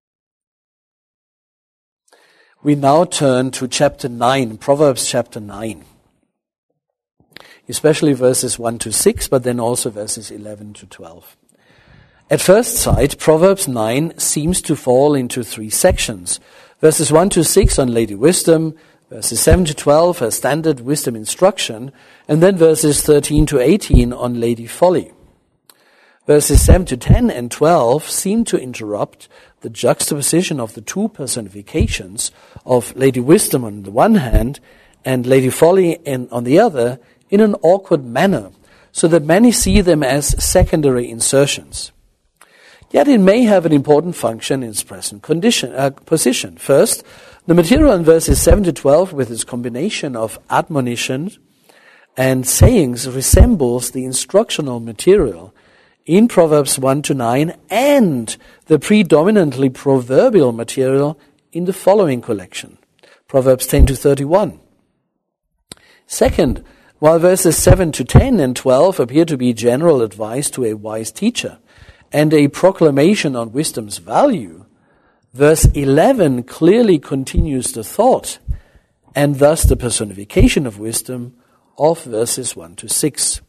we now turn to chapter 9, Proverbs chapter 9. Especially verses 1 to 6, but then also verses 11 to 12. At first sight, Proverbs 9 seems to fall into three sections. Verses 1 to 6 on Lady Wisdom, verses 7 to 12 a standard wisdom instruction, and then verses 13 to 18 on Lady Folly. Verses 7 to 10 and 12 seem to interrupt the juxtaposition of the two personifications of Lady Wisdom on the one hand and Lady Folly on the other in an awkward manner, so that many see them as secondary insertions. Yet it may have an important function in its present position. First, the material in verses 7 to 12 with its combination of admonition and sayings resembles the instructional material in Proverbs 1 to 9 and the predominantly proverbial material in the following collection, Proverbs 10 to 31. Second, while verses 7 to 10 and 12 appear to be general advice to a wise teacher and a proclamation on wisdom's value, verse 11 clearly continues the thought and thus the personification of wisdom of verses 1 to 6.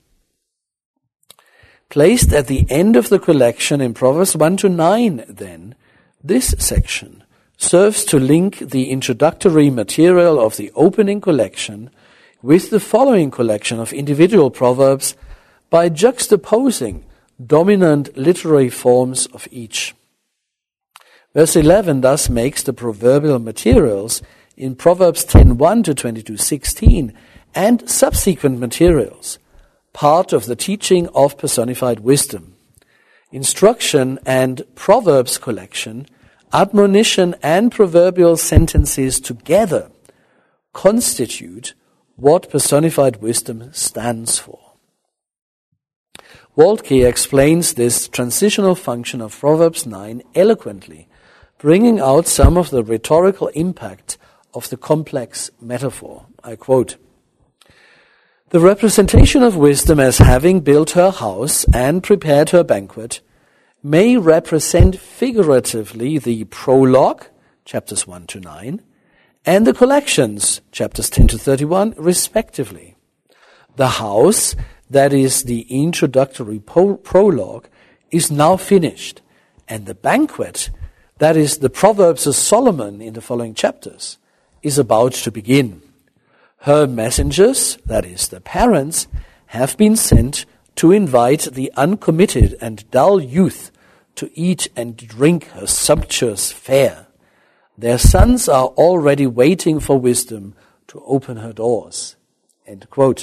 Placed at the end of the collection in Proverbs 1 to 9, then, this section serves to link the introductory material of the opening collection with the following collection of individual proverbs by juxtaposing dominant literary forms of each. Verse 11 thus makes the proverbial materials in Proverbs 10:1 to 22:16 and subsequent materials part of the teaching of personified wisdom. Instruction and Proverbs collection, admonition and proverbial sentences together constitute what personified wisdom stands for. Waltke explains this transitional function of Proverbs 9 eloquently, bringing out some of the rhetorical impact of the complex metaphor. I quote, "The representation of wisdom as having built her house and prepared her banquet may represent figuratively the prologue, chapters 1 to 9, and the collections, chapters 10 to 31, respectively. The house, that is the introductory prologue, is now finished, and the banquet, that is the Proverbs of Solomon in the following chapters, is about to begin. Her messengers, that is the parents, have been sent to invite the uncommitted and dull youth to eat and drink her sumptuous fare. Their sons are already waiting for wisdom to open her doors." End quote.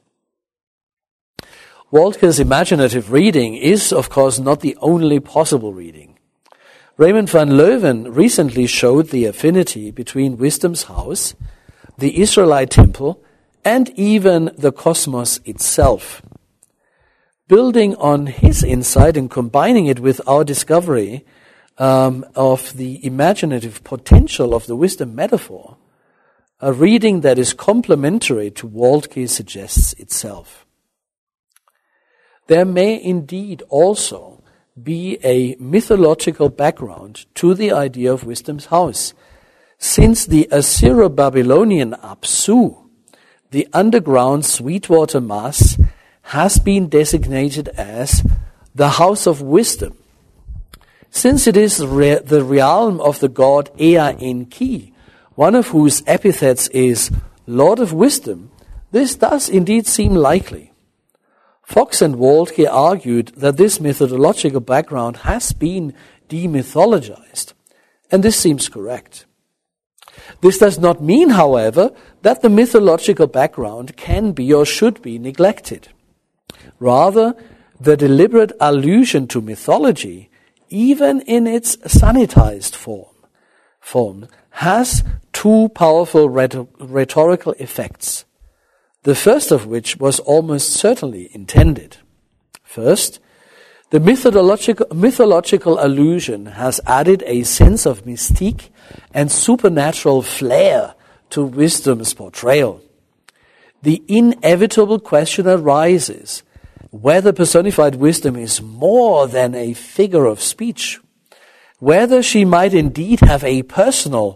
Waltke's imaginative reading is, of course, not the only possible reading. Raymond van Leuven recently showed the affinity between wisdom's house, the Israelite temple, and even the cosmos itself. Building on his insight and combining it with our discovery of the imaginative potential of the wisdom metaphor, a reading that is complementary to Waltke suggests itself. There may indeed also be a mythological background to the idea of wisdom's house, since the Assyro-Babylonian Apsu, the underground Sweetwater Mass, has been designated as the house of wisdom, since it is the realm of the god Ea Enki, one of whose epithets is Lord of Wisdom. This does indeed seem likely. Fox and Waltke argued that this mythological background has been demythologized, and this seems correct. This does not mean, however, that the mythological background can be or should be neglected. Rather, the deliberate allusion to mythology, even in its sanitized form, has two powerful rhetorical effects, the first of which was almost certainly intended. First, the mythological allusion has added a sense of mystique and supernatural flair to wisdom's portrayal. The inevitable question arises whether personified wisdom is more than a figure of speech, whether she might indeed have a personal,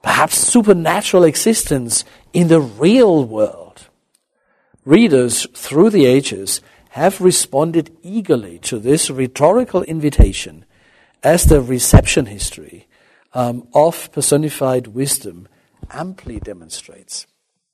perhaps supernatural existence in the real world. Readers through the ages have responded eagerly to this rhetorical invitation, as the reception history of personified wisdom amply demonstrates.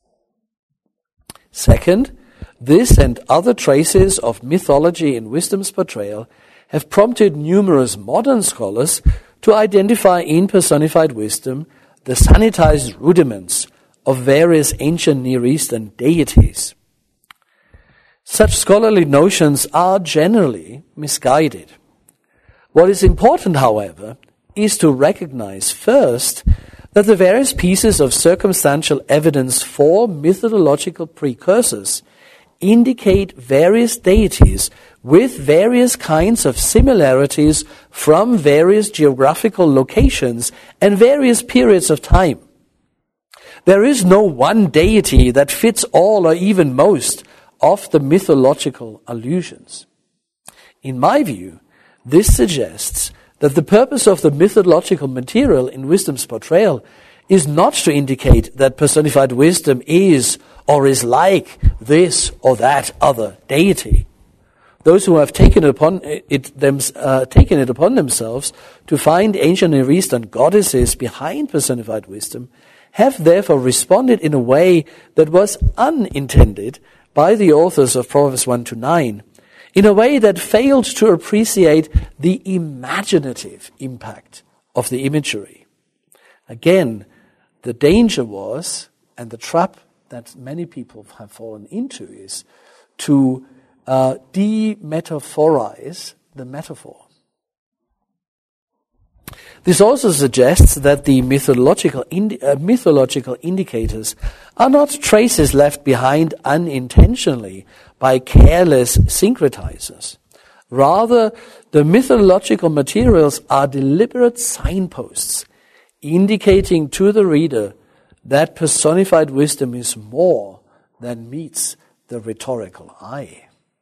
Second, this and other traces of mythology in wisdom's portrayal have prompted numerous modern scholars to identify in personified wisdom the sanitized rudiments of various ancient Near Eastern deities. Such scholarly notions are generally misguided. What is important, however, is to recognize first that the various pieces of circumstantial evidence for mythological precursors indicate various deities with various kinds of similarities from various geographical locations and various periods of time. There is no one deity that fits all or even most of the mythological allusions. In my view, this suggests that the purpose of the mythological material in wisdom's portrayal is not to indicate that personified wisdom is or is like this or that other deity. Those who have taken it upon themselves to find ancient Near Eastern goddesses behind personified wisdom have therefore responded in a way that was unintended by the authors of Proverbs 1-9, in a way that failed to appreciate the imaginative impact of the imagery. Again, the danger was, and the trap that many people have fallen into, is to demetaphorize the metaphor. This also suggests that the mythological indicators are not traces left behind unintentionally by careless syncretizers. Rather, the mythological materials are deliberate signposts indicating to the reader that personified wisdom is more than meets the rhetorical eye.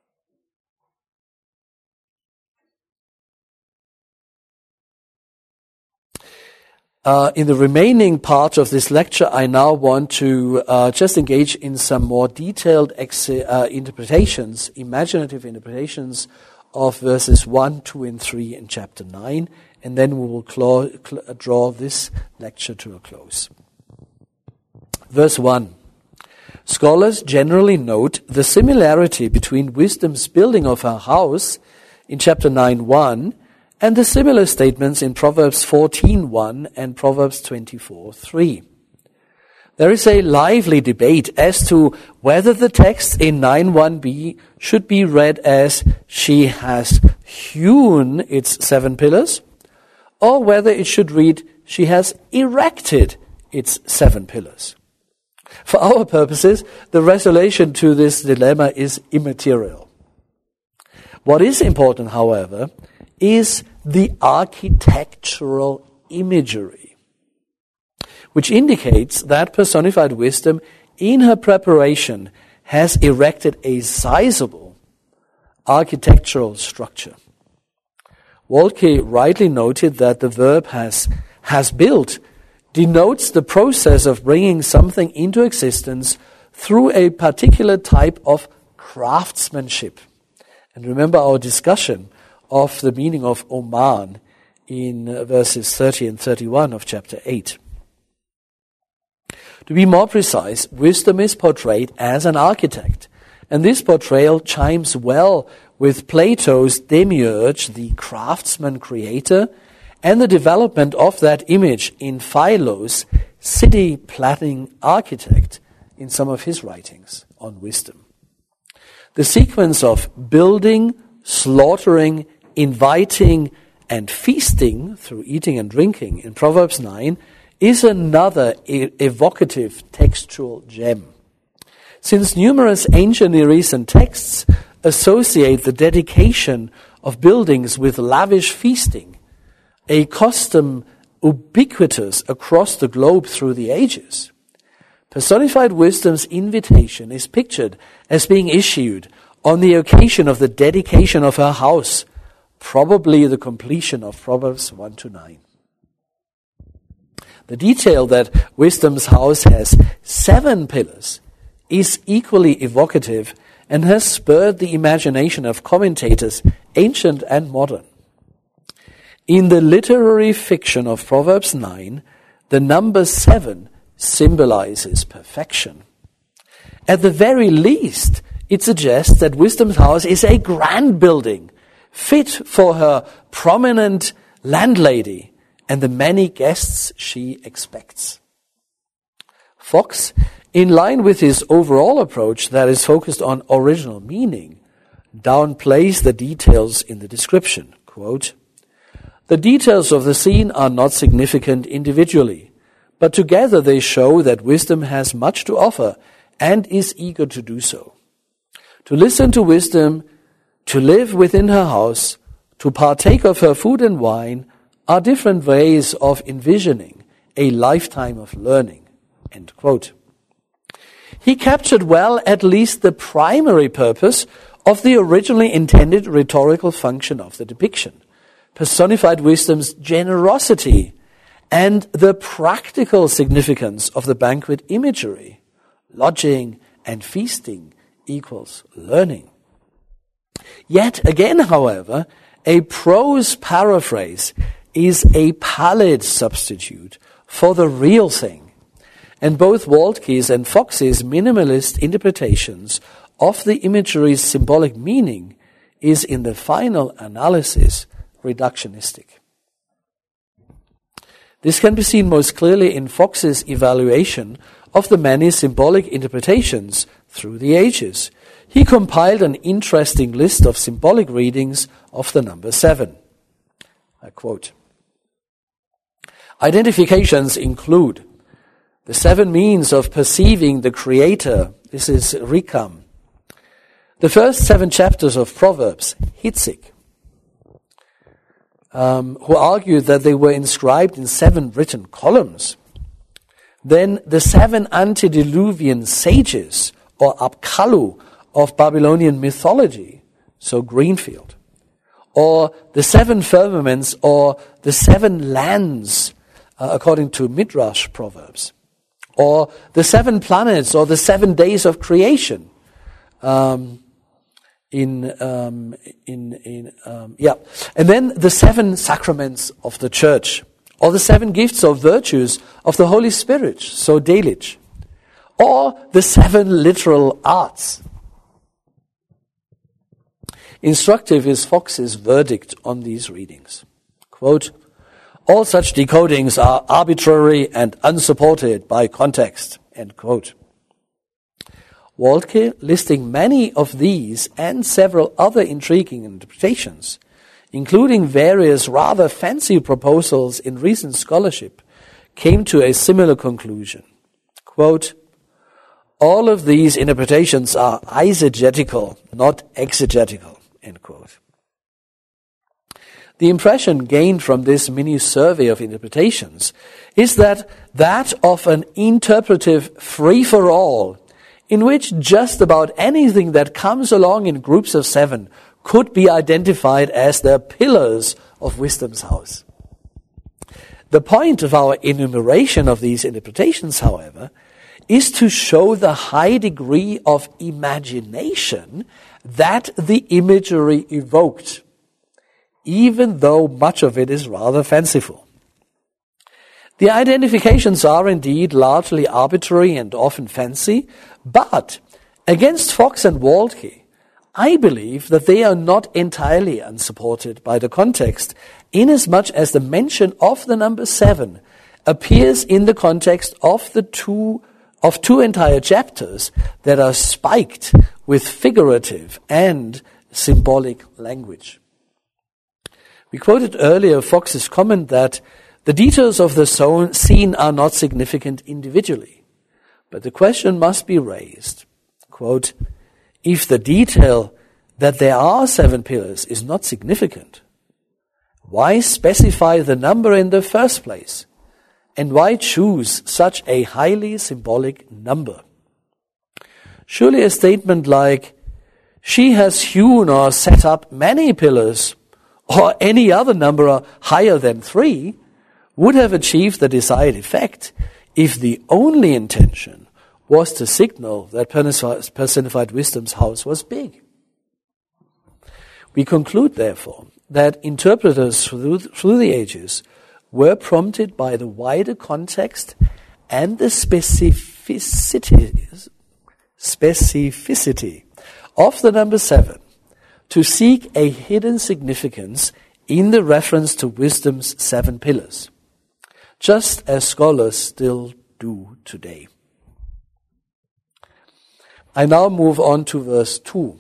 In the remaining part of this lecture, I now want to just engage in some more detailed interpretations, imaginative interpretations of verses 1, 2, and 3 in chapter 9, and then we will draw this lecture to a close. Verse 1. Scholars generally note the similarity between wisdom's building of her house in chapter 9:1 and the similar statements in Proverbs 14:1 and Proverbs 24:3. There is a lively debate as to whether the text in 9:1b should be read as she has hewn its 7 pillars, or whether it should read she has erected its 7 pillars. For our purposes, the resolution to this dilemma is immaterial. What is important, however, is the architectural imagery, which indicates that personified wisdom in her preparation has erected a sizable architectural structure. Waltke rightly noted that the verb has built denotes the process of bringing something into existence through a particular type of craftsmanship. And remember our discussion of the meaning of Oman in verses 30 and 31 of chapter 8. To be more precise, wisdom is portrayed as an architect, and this portrayal chimes well with Plato's demiurge, the craftsman creator, and the development of that image in Philo's city planning architect in some of his writings on wisdom. The sequence of building, slaughtering, inviting, and feasting through eating and drinking in Proverbs 9 is another evocative textual gem. Since numerous ancient Near Eastern texts associate the dedication of buildings with lavish feasting, a custom ubiquitous across the globe through the ages, personified wisdom's invitation is pictured as being issued on the occasion of the dedication of her house, probably the completion of Proverbs 1-9. The detail that wisdom's house has 7 pillars is equally evocative and has spurred the imagination of commentators, ancient and modern. In the literary fiction of Proverbs 9, the number 7 symbolizes perfection. At the very least, it suggests that wisdom's house is a grand building, fit for her prominent landlady and the many guests she expects. Fox, in line with his overall approach that is focused on original meaning, downplays the details in the description. Quote, "The details of the scene are not significant individually, but together they show that wisdom has much to offer and is eager to do so. To listen to wisdom, to live within her house, to partake of her food and wine are different ways of envisioning a lifetime of learning." End quote. He captured well at least the primary purpose of the originally intended rhetorical function of the depiction, personified wisdom's generosity and the practical significance of the banquet imagery. Lodging and feasting equals learning. Yet again, however, a prose paraphrase is a pallid substitute for the real thing, and both Waltke's and Fox's minimalist interpretations of the imagery's symbolic meaning is in the final analysis reductionistic. This can be seen most clearly in Fox's evaluation of the many symbolic interpretations through the ages. He compiled an interesting list of symbolic readings of the number 7. I quote, "Identifications include the 7 means of perceiving the Creator." This is Rikam. The first 7 chapters of Proverbs, Hitzig, who argued that they were inscribed in 7 written columns. Then the 7 antediluvian sages, or Apkallu, of Babylonian mythology, so Greenfield. Or the 7 firmaments, or the 7 lands, according to Midrash Proverbs. Or the 7 planets, or the 7 days of creation. And then the 7 sacraments of the church, or the 7 gifts or virtues of the Holy Spirit, so Delitzsch, or the 7 literal arts. Instructive is Fox's verdict on these readings. Quote, "All such decodings are arbitrary and unsupported by context." End quote. Waltke, listing many of these and several other intriguing interpretations, including various rather fancy proposals in recent scholarship, came to a similar conclusion. Quote, "All of these interpretations are eisegetical, not exegetical." End quote. The impression gained from this mini-survey of interpretations is that of an interpretive free-for-all, in which just about anything that comes along in groups of 7 could be identified as the pillars of wisdom's house. The point of our enumeration of these interpretations, however, is to show the high degree of imagination that the imagery evoked, even though much of it is rather fanciful. The identifications are indeed largely arbitrary and often fancy, but against Fox and Waltke, I believe that they are not entirely unsupported by the context, inasmuch as the mention of the number 7 appears in the context of two entire chapters that are spiked with figurative and symbolic language. We quoted earlier Fox's comment that the details of the scene are not significant individually, but the question must be raised, quote, "If the detail that there are 7 pillars is not significant, why specify the number in the first place? And why choose such a highly symbolic number? Surely a statement like, 'She has hewn or set up many pillars,' or any other number higher than 3, would have achieved the desired effect if the only intention was to signal that personified wisdom's house was big. We conclude, therefore, that interpreters through the ages were prompted by the wider context and the specificity of the number 7 to seek a hidden significance in the reference to wisdom's 7 pillars, just as scholars still do today. I now move on to verse 2.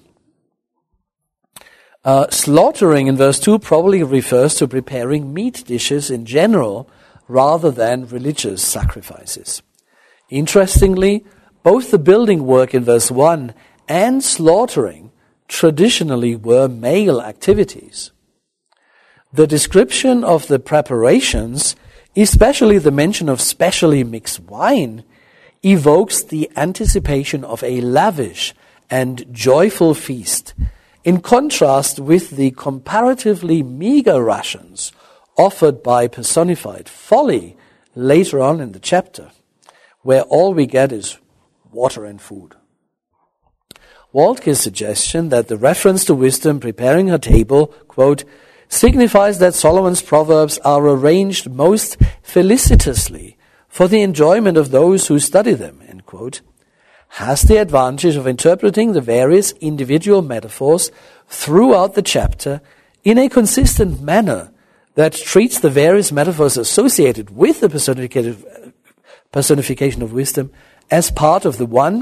Slaughtering in verse 2 probably refers to preparing meat dishes in general rather than religious sacrifices. Interestingly, both the building work in verse 1 and slaughtering traditionally were male activities. The description of the preparations, especially the mention of specially mixed wine, evokes the anticipation of a lavish and joyful feast, in contrast with the comparatively meager rations offered by personified folly later on in the chapter, where all we get is water and food. Waltke's suggestion that the reference to wisdom preparing her table, quote, signifies that Solomon's proverbs are arranged most felicitously for the enjoyment of those who study them, end quote, has the advantage of interpreting the various individual metaphors throughout the chapter in a consistent manner that treats the various metaphors associated with the personification of wisdom as part of the one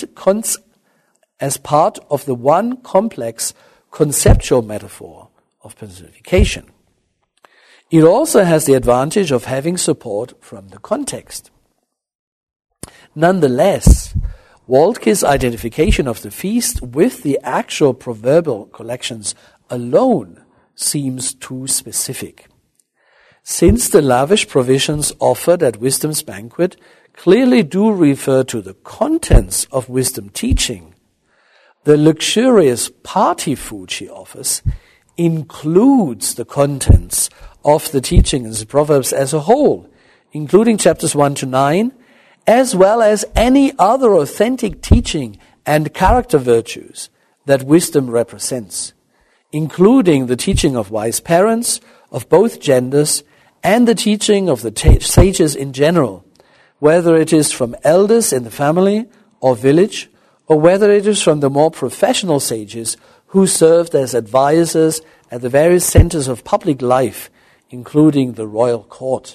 complex conceptual metaphor of personification. It also has the advantage of having support from the context. Nonetheless, Waltke's identification of the feast with the actual proverbial collections alone seems too specific. Since the lavish provisions offered at wisdom's banquet clearly do refer to the contents of wisdom teaching, the luxurious party food she offers includes the contents of the teaching in the Proverbs as a whole, including chapters 1 to 9, as well as any other authentic teaching and character virtues that wisdom represents, including the teaching of wise parents of both genders and the teaching of the sages in general, whether it is from elders in the family or village, or whether it is from the more professional sages who served as advisors at the various centers of public life, including the royal court.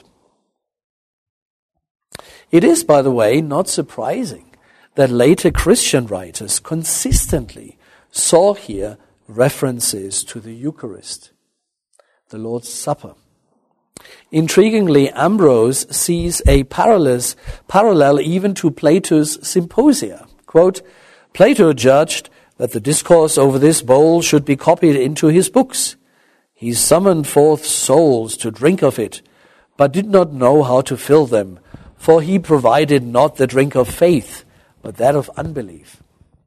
It is, by the way, not surprising that later Christian writers consistently saw here references to the Eucharist, the Lord's Supper. Intriguingly, Ambrose sees a parallel even to Plato's Symposia. Quote, Plato judged that the discourse over this bowl should be copied into his books. He summoned forth souls to drink of it, but did not know how to fill them, for he provided not the drink of faith, but that of unbelief.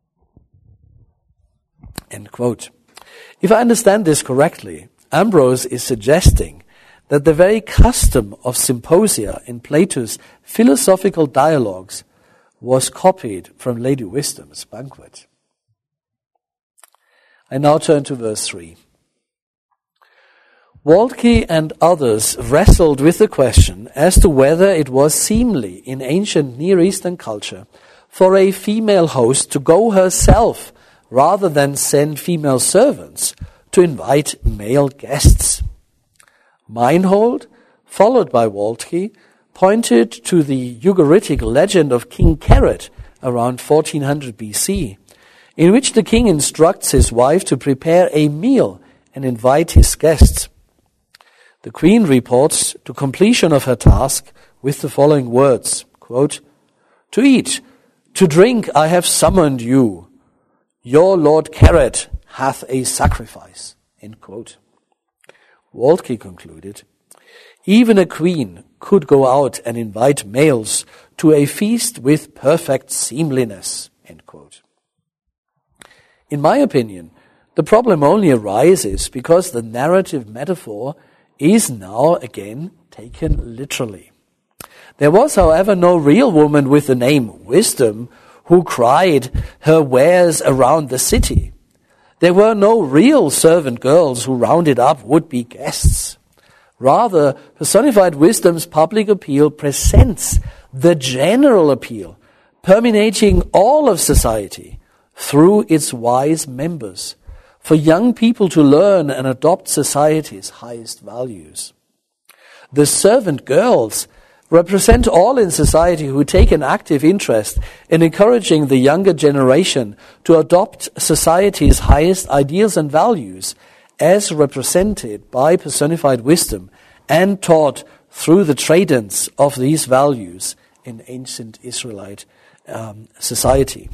End quote. If I understand this correctly, Ambrose is suggesting that the very custom of symposia in Plato's philosophical dialogues was copied from Lady Wisdom's banquet. I now turn to verse 3. Waltke and others wrestled with the question as to whether it was seemly in ancient Near Eastern culture for a female host to go herself rather than send female servants to invite male guests. Meinhold, followed by Waltke, pointed to the Ugaritic legend of King Keret around 1400 BC, in which the king instructs his wife to prepare a meal and invite his guests. The queen reports to completion of her task with the following words, quote, To eat, to drink I have summoned you. Your Lord Keret hath a sacrifice. End quote. Waltke concluded, even a queen could go out and invite males to a feast with perfect seemliness. End quote. In my opinion, the problem only arises because the narrative metaphor is now again taken literally. There was, however, no real woman with the name Wisdom who cried her wares around the city. There were no real servant girls who rounded up would-be guests. Rather, personified wisdom's public appeal presents the general appeal, permeating all of society through its wise members, for young people to learn and adopt society's highest values. The servant girls represent all in society who take an active interest in encouraging the younger generation to adopt society's highest ideals and values as represented by personified wisdom and taught through the traditions of these values in ancient Israelite society.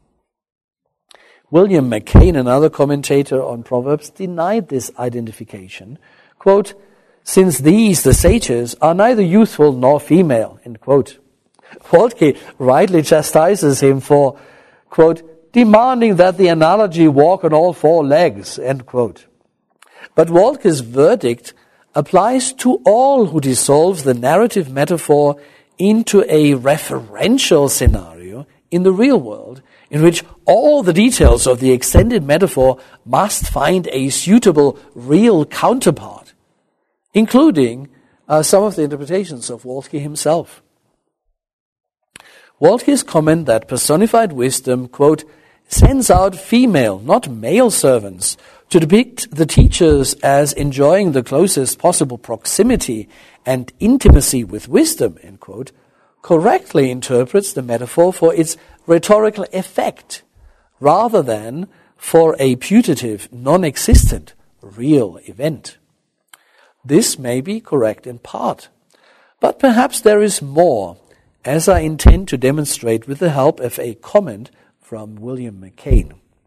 William McCain, another commentator on Proverbs, denied this identification. Quote, "Since these, the sages, are neither youthful nor female," end quote. Waltke rightly chastises him for, quote, "demanding that the analogy walk on all four legs," end quote. But Waltke's verdict applies to all who dissolve the narrative metaphor into a referential scenario in the real world, in which all the details of the extended metaphor must find a suitable real counterpart, including some of the interpretations of Waltke himself. Waltke's comment that personified wisdom, quote, "sends out female, not male servants to depict the teachers as enjoying the closest possible proximity and intimacy with wisdom," end quote, correctly interprets the metaphor for its rhetorical effect, rather than for a putative, non-existent, real event. This may be correct in part, but perhaps there is more, as I intend to demonstrate with the help of a comment from William McCain.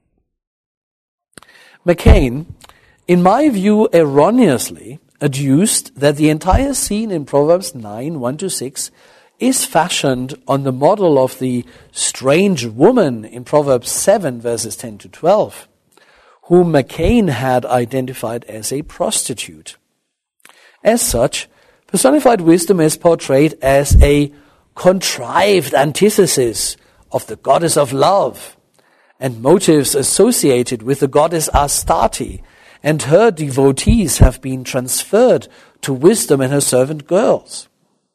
McCain, in my view, erroneously adduced that the entire scene in Proverbs 9, 1-6 is fashioned on the model of the strange woman in Proverbs 7, verses 10-12, whom McCain had identified as a prostitute. As such, personified wisdom is portrayed as a contrived antithesis of the goddess of love, and motives associated with the goddess Astarte and her devotees have been transferred to wisdom and her servant girls.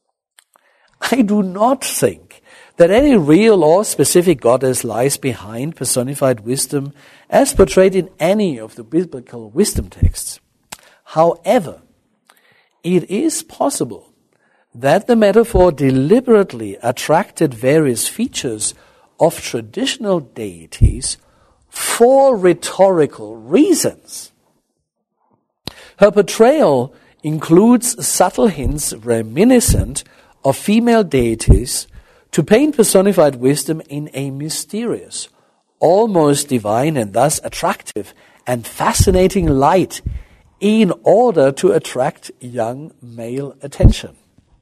I do not think that any real or specific goddess lies behind personified wisdom as portrayed in any of the biblical wisdom texts. However, it is possible that the metaphor deliberately attracted various features of traditional deities for rhetorical reasons. Her portrayal includes subtle hints reminiscent of female deities to paint personified wisdom in a mysterious, almost divine and thus attractive and fascinating light in order to attract young male attention.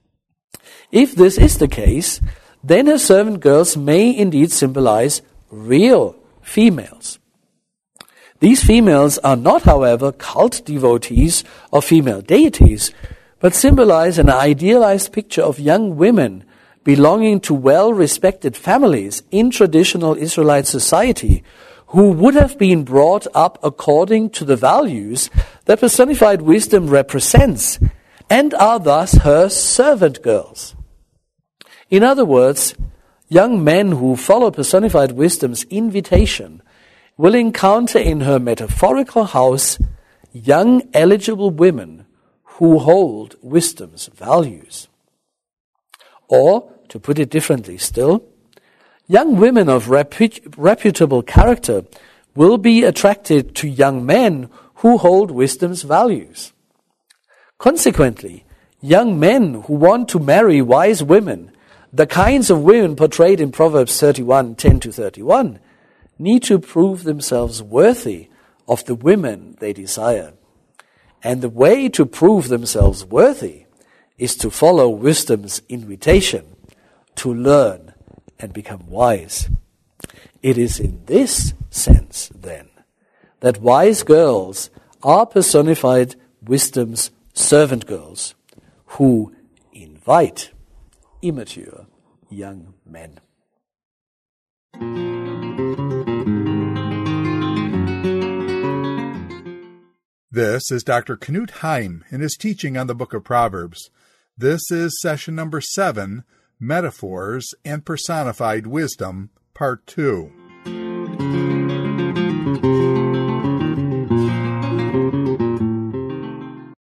If this is the case, then her servant girls may indeed symbolize real females. These females are not, however, cult devotees of female deities, but symbolize an idealized picture of young women belonging to well-respected families in traditional Israelite society who would have been brought up according to the values that personified wisdom represents and are thus her servant girls. In other words, young men who follow personified wisdom's invitation will encounter in her metaphorical house young eligible women who hold wisdom's values. Or, to put it differently still, young women of reputable character will be attracted to young men who hold wisdom's values. Consequently, young men who want to marry wise women, the kinds of women portrayed in Proverbs 31, 10-31, need to prove themselves worthy of the women they desire. And the way to prove themselves worthy is to follow wisdom's invitation to learn and become wise. It is in this sense, then, that wise girls are personified wisdom's servant girls who invite immature young men. This is Dr. Knut Heim in his teaching on the book of Proverbs. This is session number 7, Metaphors and Personified Wisdom, Part 2.